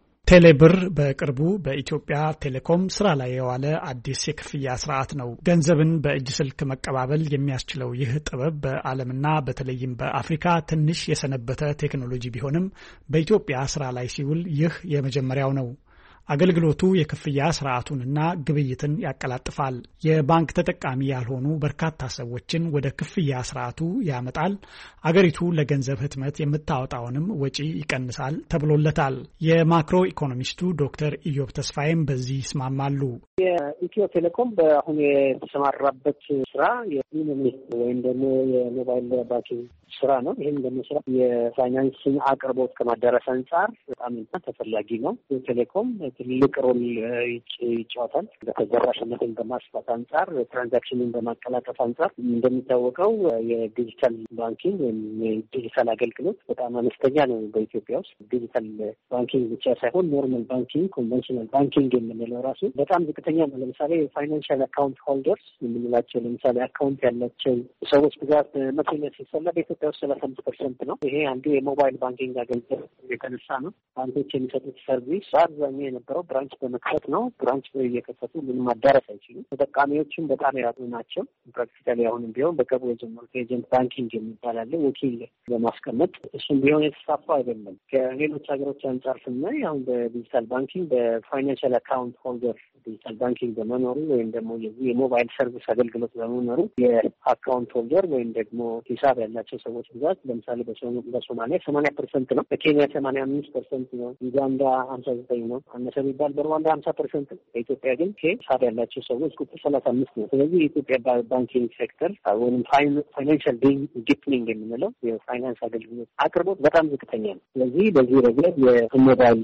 ቴሌብር በቅርቡ በኢትዮጵያ ቴሌኮም ስራ ላይ የዋለ አዲስ የክፍያ ስርዓት ነው። ገንዘብን በእጅ ስልክ መቀባበል የሚያስችለው ይህ ጥበብ በዓለምና በተለይም በአፍሪካ ትንሽ የሰነበተ ቴክኖሎጂ ቢሆንም በኢትዮጵያ ስራ ላይ ሲውል ይህ የመጀመሪያው ነው። አገልግሎቱ የክፍያ ስርዓቱንና ግብይትን ያቀላጥፋል። የባንክ ተጠቃሚ ያልሆኑ በርካታ ሰዎችን ወደ ክፍያ ስርዓቱ ያመጣል። አገሪቱ ለገንዘብ ህትመት የምታወጣውንም ወጪ ይቀንሳል ተብሎለታል። የማክሮ ኢኮኖሚስቱ ዶክተር ኢዮብ ተስፋዬም በዚህ ይስማማሉ። የኢትዮ ቴሌኮም በአሁኑ የተሰማራበት ስራ የኢኮኖሚ ወይም ደግሞ የሞባይል ባንኪንግ ስራ ነው። ይህም ደግሞ ስራ የፋይናንስን አቅርቦት ከማዳረስ አንጻር በጣም ተፈላጊ ነው። ቴሌኮም ትልቅ ሮል ይጫወታል። ተደራሽነትን በማስፋት አንጻር፣ ትራንዛክሽንን በማቀላጠፍ አንጻር እንደሚታወቀው የዲጂታል ባንኪንግ ወይም የዲጂታል አገልግሎት በጣም አነስተኛ ነው በኢትዮጵያ ውስጥ። ዲጂታል ባንኪንግ ብቻ ሳይሆን ኖርማል ባንኪንግ፣ ኮንቨንሽናል ባንኪንግ የምንለው ራሱ በጣም ዝቅተኛ ነው። ለምሳሌ ፋይናንሻል አካውንት ሆልደርስ የምንላቸው ለምሳሌ አካውንት ያላቸው ሰዎች ብዛት መቶኛ ሲሰላ በኢትዮጵያ ውስጥ ሰላሳ አምስት ፐርሰንት ነው። ይሄ አንዱ የሞባይል ባንኪንግ አገልግሎት የተነሳ ነው። ባንኮች የሚሰጡት ሰርቪስ በአብዛኛው የነበረው ብራንች በመክፈት ነው። ብራንች እየከፈቱ ምንም ማዳረስ አይችሉም። ተጠቃሚዎችም በጣም የራሱ ናቸው። ፕራክቲካሊ አሁንም ቢሆን በቅርቡ የጀመሩት ኤጀንት ባንኪንግ የሚባል አለ፣ ወኪል በማስቀመጥ እሱም ቢሆን የተስፋፋ አይደለም። ከሌሎች ሀገሮች አንጻር ስናይ አሁን በዲጂታል ባንኪንግ በፋይናንሻል አካውንት ሆልደር ዲጂታል ባንኪንግ በመኖሩ ወይም ደግሞ የዚህ የሞባይል ሰርቪስ አገልግሎት በመኖሩ የአካውንት ሆልደር ወይም ደግሞ ሂሳብ ያላቸው ሰዎች ብዛት ለምሳሌ በሶማሊያ ሰማንያ ፐርሰንት ነው። በኬንያ ሰማንያ አምስት ፐርሰንት ነው። ዩጋንዳ ሀምሳ ዘጠኝ ነው። አነሰ ቢባል በሩዋንዳ ሀምሳ ፐርሰንት ነው። በኢትዮጵያ ግን ሂሳብ ያላቸው ሰዎች ቁጥር ሰላሳ አምስት ነው። ስለዚህ የኢትዮጵያ ባንኪንግ ሴክተር ወይም ፋይናንሻል ዲፕኒንግ የምንለው የፋይናንስ አገልግሎት አቅርቦት በጣም ዝቅተኛ ነው። ስለዚህ በዚህ ረገድ የሞባይል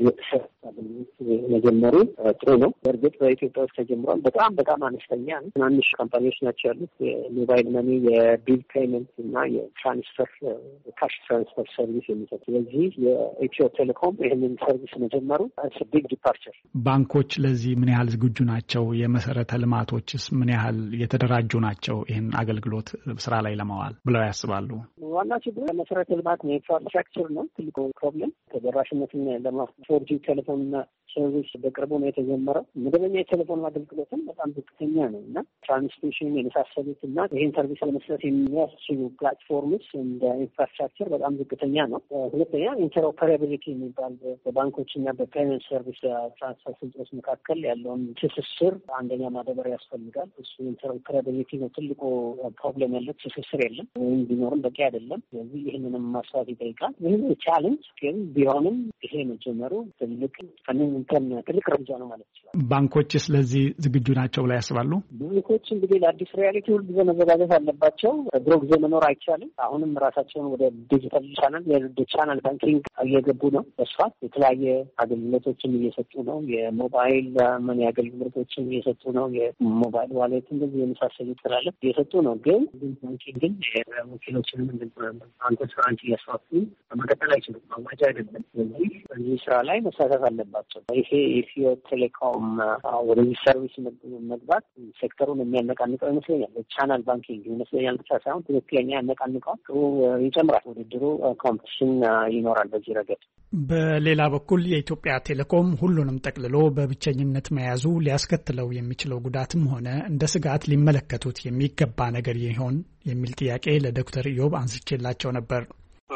መጀመሩ ጥሩ ነው። በእርግጥ በኢትዮጵያ ውስጥ ተጀምሯል። በጣም በጣም አነስተኛ ነው። ትናንሽ ካምፓኒዎች ናቸው ያሉት የሞባይል መኒ፣ የቢል ፔይመንት እና የትራንስፈር ካሽ ትራንስፈር ሰርቪስ የሚሰጥ። ስለዚህ የኢትዮ ቴሌኮም ይህንን ሰርቪስ መጀመሩ ቢግ ዲፓርቸር። ባንኮች ለዚህ ምን ያህል ዝግጁ ናቸው? የመሰረተ ልማቶችስ ምን ያህል የተደራጁ ናቸው? ይህን አገልግሎት ስራ ላይ ለማዋል ብለው ያስባሉ? ዋና ችግሩ መሰረተ ልማት ነው፣ ኢንፍራስትራክቸር ነው። ትልቁ ፕሮብለም ተደራሽነትን ለማፎርጂ ቴሌፎንና ሰርቪስ በቅርቡ ነው የተጀመረው። መደበኛ የቴሌፎን አገልግሎትም በጣም ዝቅተኛ ነው እና ትራንስሚሽን የመሳሰሉት እና ይህን ሰርቪስ ለመስጠት የሚያስችሉ ፕላትፎርምስ እንደ ኢንፍራስትራክቸር በጣም ዝቅተኛ ነው። ሁለተኛ ኢንተርኦፐራቢሊቲ የሚባል በባንኮችና በፔመንት ሰርቪስ ትራንስፈር ስልጦች መካከል ያለውን ትስስር አንደኛ ማዳበር ያስፈልጋል። እሱ ኢንተርኦፐራቢሊቲ ነው ትልቁ ፕሮብለም ያለው። ትስስር የለም ወይም ቢኖርም በቂ አይደለም። ስለዚህ ይህንንም ማስፋት ይጠይቃል። ይህን ቻሌንጅ ግን ቢሆንም ይሄ መጀመሩ ትልቅ ትልቅ እርምጃ ነው ማለት ይችላል። ባንኮች ስለዚህ ዝግጁ ናቸው ብላ ያስባሉ? ባንኮች እንግዲህ ለአዲስ ሪያሊቲ ሁል ጊዜ መዘጋጀት አለባቸው። ድሮ ጊዜ መኖር አይቻልም። አሁንም ራሳቸውን ወደ ዲጂታል ቻናል የቻናል ባንኪንግ እየገቡ ነው። በስፋት የተለያየ አገልግሎቶችን እየሰጡ ነው። የሞባይል መኒ አገልግሎቶችን እየሰጡ ነው። የሞባይል ዋሌት እንደዚህ የመሳሰሉ ስላለ እየሰጡ ነው። ግን ባንኪንግ ግን ወኪሎችንም ባንኮች ብራንች እያስፋፉ መቀጠል አይችሉም። አዋጭ አይደለም። ስለዚህ በዚህ ስራ ላይ መሳተፍ አለባቸው። ይሄ ኢትዮ ቴሌኮም ወደዚህ ሰርቪስ መግባት ሴክተሩን የሚያነቃንቀው ይመስለኛል። ቻናል ባንኪንግ ይመስለኛል ብቻ ሳይሆን ትክክለኛ ያነቃንቀዋል። ጥሩ ይጨምራል። ውድድሩ ኮምፒቲሽን ይኖራል በዚህ ረገድ። በሌላ በኩል የኢትዮጵያ ቴሌኮም ሁሉንም ጠቅልሎ በብቸኝነት መያዙ ሊያስከትለው የሚችለው ጉዳትም ሆነ እንደ ስጋት ሊመለከቱት የሚገባ ነገር ይሆን የሚል ጥያቄ ለዶክተር ኢዮብ አንስቼላቸው ነበር።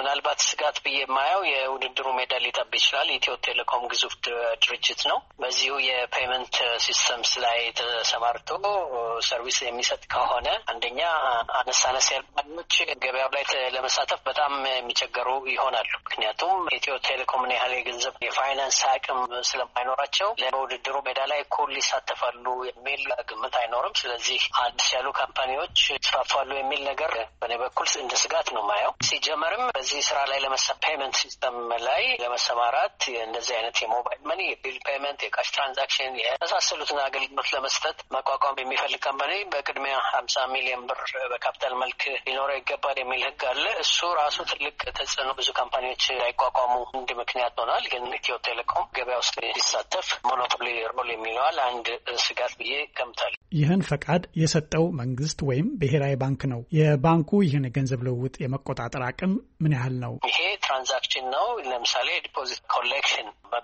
ምናልባት ስጋት ብዬ የማየው የውድድሩ ሜዳ ሊጠብ ይችላል። ኢትዮ ቴሌኮም ግዙፍ ድርጅት ነው። በዚሁ የፔመንት ሲስተምስ ላይ ተሰማርቶ ሰርቪስ የሚሰጥ ከሆነ አንደኛ አነስ አነስ ያሉ ባንኮች ገበያው ላይ ለመሳተፍ በጣም የሚቸገሩ ይሆናሉ። ምክንያቱም ኢትዮ ቴሌኮምን ያህል የገንዘብ የፋይናንስ አቅም ስለማይኖራቸው ለውድድሩ ሜዳ ላይ እኩል ይሳተፋሉ የሚል ግምት አይኖርም። ስለዚህ አዲስ ያሉ ካምፓኒዎች ይስፋፋሉ የሚል ነገር በእኔ በኩል እንደ ስጋት ነው ማየው። ሲጀመርም በዚህ ስራ ላይ ለመሰ ፔመንት ሲስተም ላይ ለመሰማራት እንደዚህ አይነት የሞባይል መኒ፣ የቢል ፔመንት፣ የካሽ ትራንዛክሽን የመሳሰሉትን አገልግሎት ለመስጠት መቋቋም የሚፈልግ ካምፓኒ በቅድሚያ ሀምሳ ሚሊዮን ብር በካፒታል መልክ ሊኖረው ይገባል የሚል ህግ አለ። እሱ ራሱ ትልቅ ተጽዕኖ ብዙ ካምፓኒዎች ላይቋቋሙ እንደ ምክንያት ሆኗል። ግን ኢትዮ ቴሌኮም ገበያ ውስጥ ሲሳተፍ ሞኖፖሊ ሮል የሚለዋል አንድ ስጋት ብዬ ገምታለሁ። ይህን ፈቃድ የሰጠው መንግስት ወይም ብሔራዊ ባንክ ነው። የባንኩ ይህን የገንዘብ ልውውጥ የመቆጣጠር አቅም ምን ያህል ነው? ይሄ ትራንዛክሽን ነው። ለምሳሌ ዲፖዚት ኮሌክሽን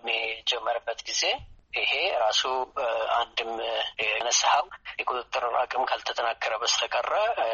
በሚጀመርበት ጊዜ ይሄ ራሱ አንድም የነሳው የቁጥጥር አቅም ካልተጠናከረ በስተቀረ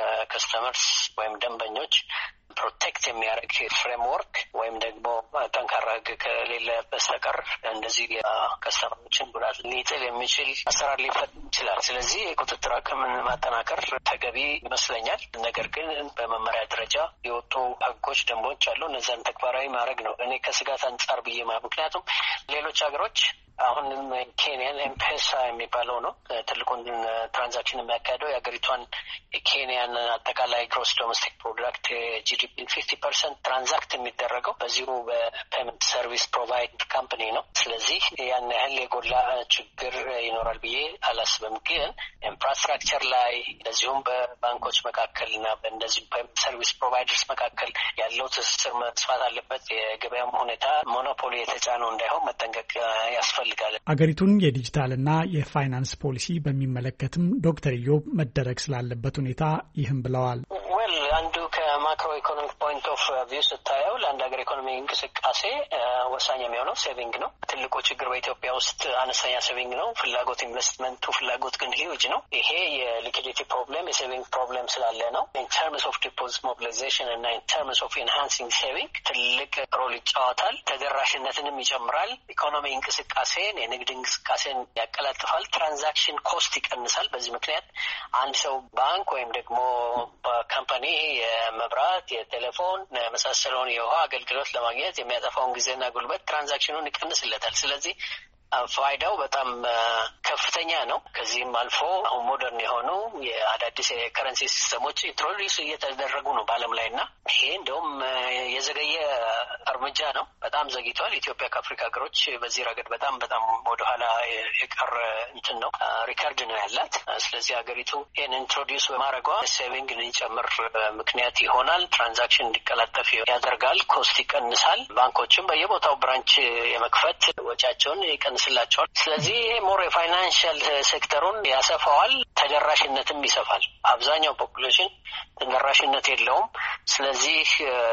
ከስተመርስ ወይም ደንበኞች ፕሮቴክት የሚያደርግ ፍሬምወርክ ወይም ደግሞ ጠንካራ ህግ ከሌለ በስተቀር እንደዚህ የከስተመሮችን ጉዳት ሊጥል የሚችል አሰራር ሊፈጥር ይችላል። ስለዚህ የቁጥጥር አቅምን ማጠናከር ተገቢ ይመስለኛል። ነገር ግን በመመሪያ ደረጃ የወጡ ህጎች፣ ደንቦች አሉ። እነዚያን ተግባራዊ ማድረግ ነው እኔ ከስጋት አንጻር ብዬ ማለት ምክንያቱም ሌሎች ሀገሮች አሁንም ኬንያን ኤምፔሳ የሚባለው ነው ትልቁን ትራንዛክሽን የሚያካሄደው የሀገሪቷን የኬንያን አጠቃላይ ግሮስ ዶሜስቲክ ፕሮዳክት ጂዲፒ ፊፍቲ ፐርሰንት ትራንዛክት የሚደረገው በዚሁ በፔመንት ሰርቪስ ፕሮቫይድ ካምፓኒ ነው። ስለዚህ ያን ያህል የጎላ ችግር ይኖራል ብዬ አላስብም። ግን ኢንፍራስትራክቸር ላይ እንደዚሁም በባንኮች መካከልና በእንደዚሁ ፔመንት ሰርቪስ ፕሮቫይደርስ መካከል ያለው ትስስር መስፋት አለበት። የገበያም ሁኔታ ሞኖፖሊ የተጫነው እንዳይሆን መጠንቀቅ ያስፈልጋል። አገሪቱን የዲጂታልና የፋይናንስ ፖሊሲ በሚመለከትም ዶክተር ኢዮብ መደረግ ስላለበት ሁኔታ ይህም ብለዋል። ወል አንዱ ከማክሮ ኢኮኖሚክ ፖይንት ኦፍ ቪው ስታየው ለአንድ ሀገር ኢኮኖሚ እንቅስቃሴ ወሳኝ የሚሆነው ሴቪንግ ነው። ትልቁ ችግር በኢትዮጵያ ውስጥ አነስተኛ ሴቪንግ ነው። ፍላጎት ኢንቨስትመንቱ ፍላጎት ግን ሂውጅ ነው። ይሄ የሊኩዲቲ ፕሮብሌም የሴቪንግ ፕሮብሌም ስላለ ነው። ኢን ተርምስ ኦፍ ዲፖዚት ሞቢላይዜሽን እና ኢን ተርምስ ኦፍ ኢንሃንሲንግ ሴቪንግ ትልቅ ሮል ይጫወታል። ተደራሽነትንም ይጨምራል። ኢኮኖሚ እንቅስቃሴን የንግድ እንቅስቃሴን ያቀላጥፋል። ትራንዛክሽን ኮስት ይቀንሳል። በዚህ ምክንያት አንድ ሰው ባንክ ወይም ደግሞ ካምፓኒ የመብራት፣ የቴሌፎን መሳሰለውን የውሃ አገልግሎት ለማግኘት የሚያጠፋውን ጊዜና ጉልበት ትራንዛክሽኑን ይቀንስለታል። ስለዚህ ፋይዳው በጣም ከፍተኛ ነው። ከዚህም አልፎ አሁን ሞደርን የሆኑ የአዳዲስ የከረንሲ ሲስተሞች ኢንትሮዲዩስ እየተደረጉ ነው በዓለም ላይ እና ይሄ እንደውም የዘገየ እርምጃ ነው። በጣም ዘግይቷል። ኢትዮጵያ ከአፍሪካ ሀገሮች በዚህ ረገድ በጣም በጣም ወደኋላ የቀረ እንትን ነው ሪከርድ ነው ያላት። ስለዚህ ሀገሪቱ ይህን ኢንትሮዲዩስ በማድረጓ ሴቪንግ እንዲጨምር ምክንያት ይሆናል። ትራንዛክሽን እንዲቀላጠፍ ያደርጋል። ኮስት ይቀንሳል። ባንኮችም በየቦታው ብራንች የመክፈት ወጪያቸውን ይቀንሳል ስላቸዋል። ስለዚህ ሞር የፋይናንሻል ሴክተሩን ያሰፋዋል፣ ተደራሽነትም ይሰፋል። አብዛኛው ፖፑሌሽን ተደራሽነት የለውም። ስለዚህ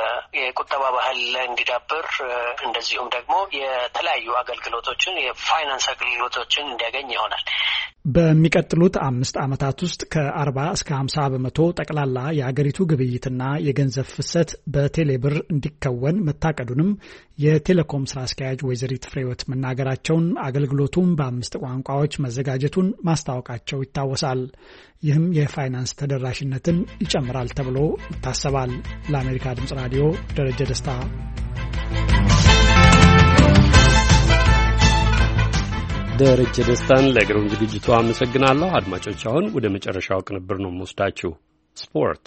የቁጠባ ባህል እንዲዳብር እንደዚሁም ደግሞ የተለያዩ አገልግሎቶችን የፋይናንስ አገልግሎቶችን እንዲያገኝ ይሆናል። በሚቀጥሉት አምስት ዓመታት ውስጥ ከአርባ እስከ ሀምሳ በመቶ ጠቅላላ የአገሪቱ ግብይትና የገንዘብ ፍሰት በቴሌብር እንዲከወን መታቀዱንም የቴሌኮም ስራ አስኪያጅ ወይዘሪት ፍሬህይወት መናገራቸውን አገልግሎቱም በአምስት ቋንቋዎች መዘጋጀቱን ማስታወቃቸው ይታወሳል። ይህም የፋይናንስ ተደራሽነትን ይጨምራል ተብሎ ይታሰባል። ለአሜሪካ ድምጽ ራዲዮ ደረጀ ደስታ። ደረጀ ደስታን ለግሩም ዝግጅቱ አመሰግናለሁ። አድማጮች አሁን ወደ መጨረሻው ቅንብር ነው የምወስዳችሁ። ስፖርት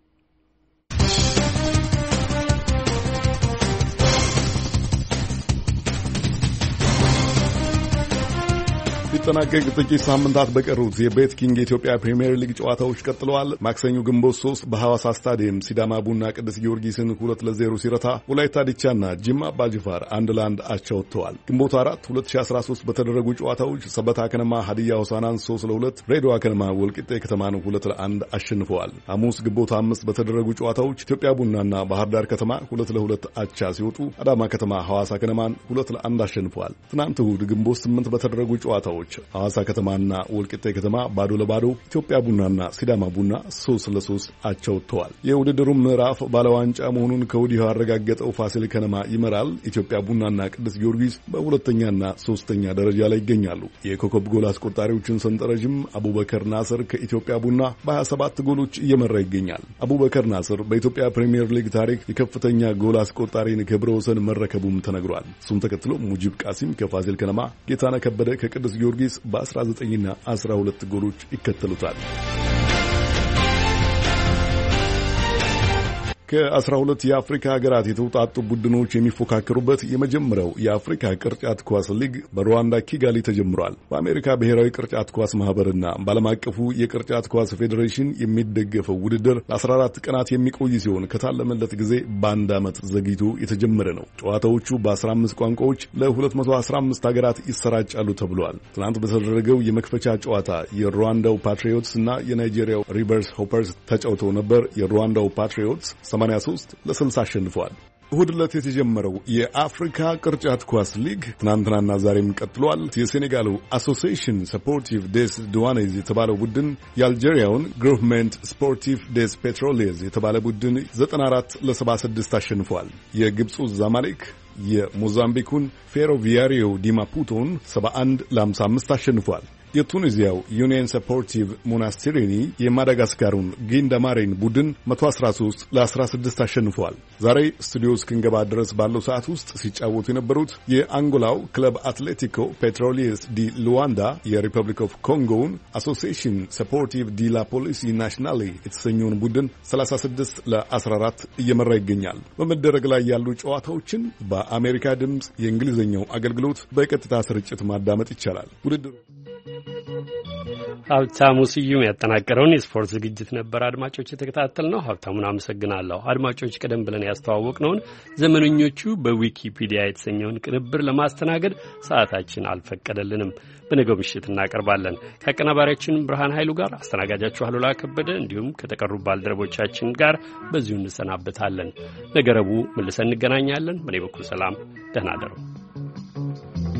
ሊጠናቀቅ ጥቂት ሳምንታት በቀሩት የቤት ኪንግ የኢትዮጵያ ፕሪሚየር ሊግ ጨዋታዎች ቀጥለዋል። ማክሰኞ ግንቦት ሶስት በሐዋሳ ስታዲየም ሲዳማ ቡና ቅዱስ ጊዮርጊስን ሁለት ለዜሮ ሲረታ ወላይታ ዲቻና ጂማ አባጅፋር አንድ ለአንድ አቻ ወጥተዋል። ግንቦት አራት ሁለት ሺህ አስራ ሶስት በተደረጉ ጨዋታዎች ሰበታ ከነማ ሀዲያ ሆሳዕናን ሶስት ለሁለት፣ ድሬዳዋ ከነማ ወልቂጤ ከተማን ሁለት ለአንድ አሸንፈዋል። ሐሙስ ግንቦት አምስት በተደረጉ ጨዋታዎች ኢትዮጵያ ቡናና ባህር ዳር ከተማ ሁለት ለሁለት አቻ ሲወጡ አዳማ ከተማ ሐዋሳ ከነማን ሁለት ለአንድ አሸንፈዋል። ትናንት እሁድ ግንቦት ስምንት በተደረጉ ጨዋታዎች ውጤቶች ሐዋሳ ከተማና ወልቂጤ ከተማ ባዶ ለባዶ፣ ኢትዮጵያ ቡናና ሲዳማ ቡና ሶስት ለሶስት አቻ ወጥተዋል። የውድድሩን ምዕራፍ ባለዋንጫ መሆኑን ከወዲሁ ያረጋገጠው ፋሲል ከነማ ይመራል። ኢትዮጵያ ቡናና ቅዱስ ጊዮርጊስ በሁለተኛና ሶስተኛ ደረጃ ላይ ይገኛሉ። የኮከብ ጎል አስቆጣሪዎችን ሰንጠረዥም አቡበከር ናስር ከኢትዮጵያ ቡና በሀያ ሰባት ጎሎች እየመራ ይገኛል። አቡበከር ናስር በኢትዮጵያ ፕሪሚየር ሊግ ታሪክ የከፍተኛ ጎል አስቆጣሪን ክብረ ወሰን መረከቡም ተነግሯል። እሱም ተከትሎ ሙጂብ ቃሲም ከፋሲል ከነማ፣ ጌታነህ ከበደ ከቅዱስ ጊዮርጊስ በአስራ ዘጠኝና አስራ ሁለት ጎሎች ይከተሉታል። ከአስራ ሁለት የአፍሪካ ሀገራት የተውጣጡ ቡድኖች የሚፎካከሩበት የመጀመሪያው የአፍሪካ ቅርጫት ኳስ ሊግ በሩዋንዳ ኪጋሊ ተጀምሯል። በአሜሪካ ብሔራዊ ቅርጫት ኳስ ማህበርና በዓለም አቀፉ የቅርጫት ኳስ ፌዴሬሽን የሚደገፈው ውድድር ለአስራ አራት ቀናት የሚቆይ ሲሆን ከታለመለት ጊዜ በአንድ ዓመት ዘግይቶ የተጀመረ ነው። ጨዋታዎቹ በአስራ አምስት ቋንቋዎች ለሁለት መቶ አስራ አምስት ሀገራት ይሰራጫሉ ተብሏል። ትናንት በተደረገው የመክፈቻ ጨዋታ የሩዋንዳው ፓትሪዮትስ እና የናይጄሪያው ሪቨርስ ሆፐርስ ተጫውተው ነበር። የሩዋንዳው ፓትሪዮትስ ሰማንያ ሶስት ለስልሳ አሸንፈዋል። እሁድ ዕለት የተጀመረው የአፍሪካ ቅርጫት ኳስ ሊግ ትናንትናና ዛሬም ቀጥሏል። የሴኔጋሉ አሶሲዬሽን ስፖርቲቭ ዴስ ዱዋኔዝ የተባለው ቡድን የአልጄሪያውን ግሩፕመንት ስፖርቲቭ ዴስ ፔትሮሊየዝ የተባለ ቡድን ዘጠና አራት ለሰባ ስድስት አሸንፏል። የግብፁ ዛማሌክ የሞዛምቢኩን ፌሮቪያሪዮ ዲማፑቶን ሰባ አንድ ለሃምሳ አምስት አሸንፏል። የቱኒዚያው ዩኒየን ስፖርቲቭ ሞናስቲሪኒ የማዳጋስካሩን ጊንዳማሬን ቡድን መቶ አስራ ሶስት ለአስራ ስድስት አሸንፏል። ዛሬ ስቱዲዮ እስክንገባ ድረስ ባለው ሰዓት ውስጥ ሲጫወቱ የነበሩት የአንጎላው ክለብ አትሌቲኮ ፔትሮሊየስ ዲ ሉዋንዳ የሪፐብሊክ ኦፍ ኮንጎውን አሶሲዬሽን ስፖርቲቭ ዲ ላ ፖሊሲ ናሽናሌ የተሰኘውን ቡድን ሰላሳ ስድስት ለአስራ አራት እየመራ ይገኛል። በመደረግ ላይ ያሉ ጨዋታዎችን በአሜሪካ ድምፅ የእንግሊዝኛው አገልግሎት በቀጥታ ስርጭት ማዳመጥ ይቻላል። ውድድሩ ሀብታሙ ስዩም ያጠናቀረውን የስፖርት ዝግጅት ነበር አድማጮች የተከታተል ነው። ሀብታሙን አመሰግናለሁ። አድማጮች ቀደም ብለን ያስተዋወቅነውን ዘመነኞቹ በዊኪፒዲያ የተሰኘውን ቅንብር ለማስተናገድ ሰዓታችን አልፈቀደልንም። በነገው ምሽት እናቀርባለን። ከአቀናባሪያችን ብርሃን ኃይሉ ጋር አስተናጋጃችሁ አሉላ ከበደ እንዲሁም ከተቀሩ ባልደረቦቻችን ጋር በዚሁ እንሰናበታለን። ነገ ረቡዕ መልሰን እንገናኛለን። በእኔ በኩል ሰላም፣ ደህና እደሩ።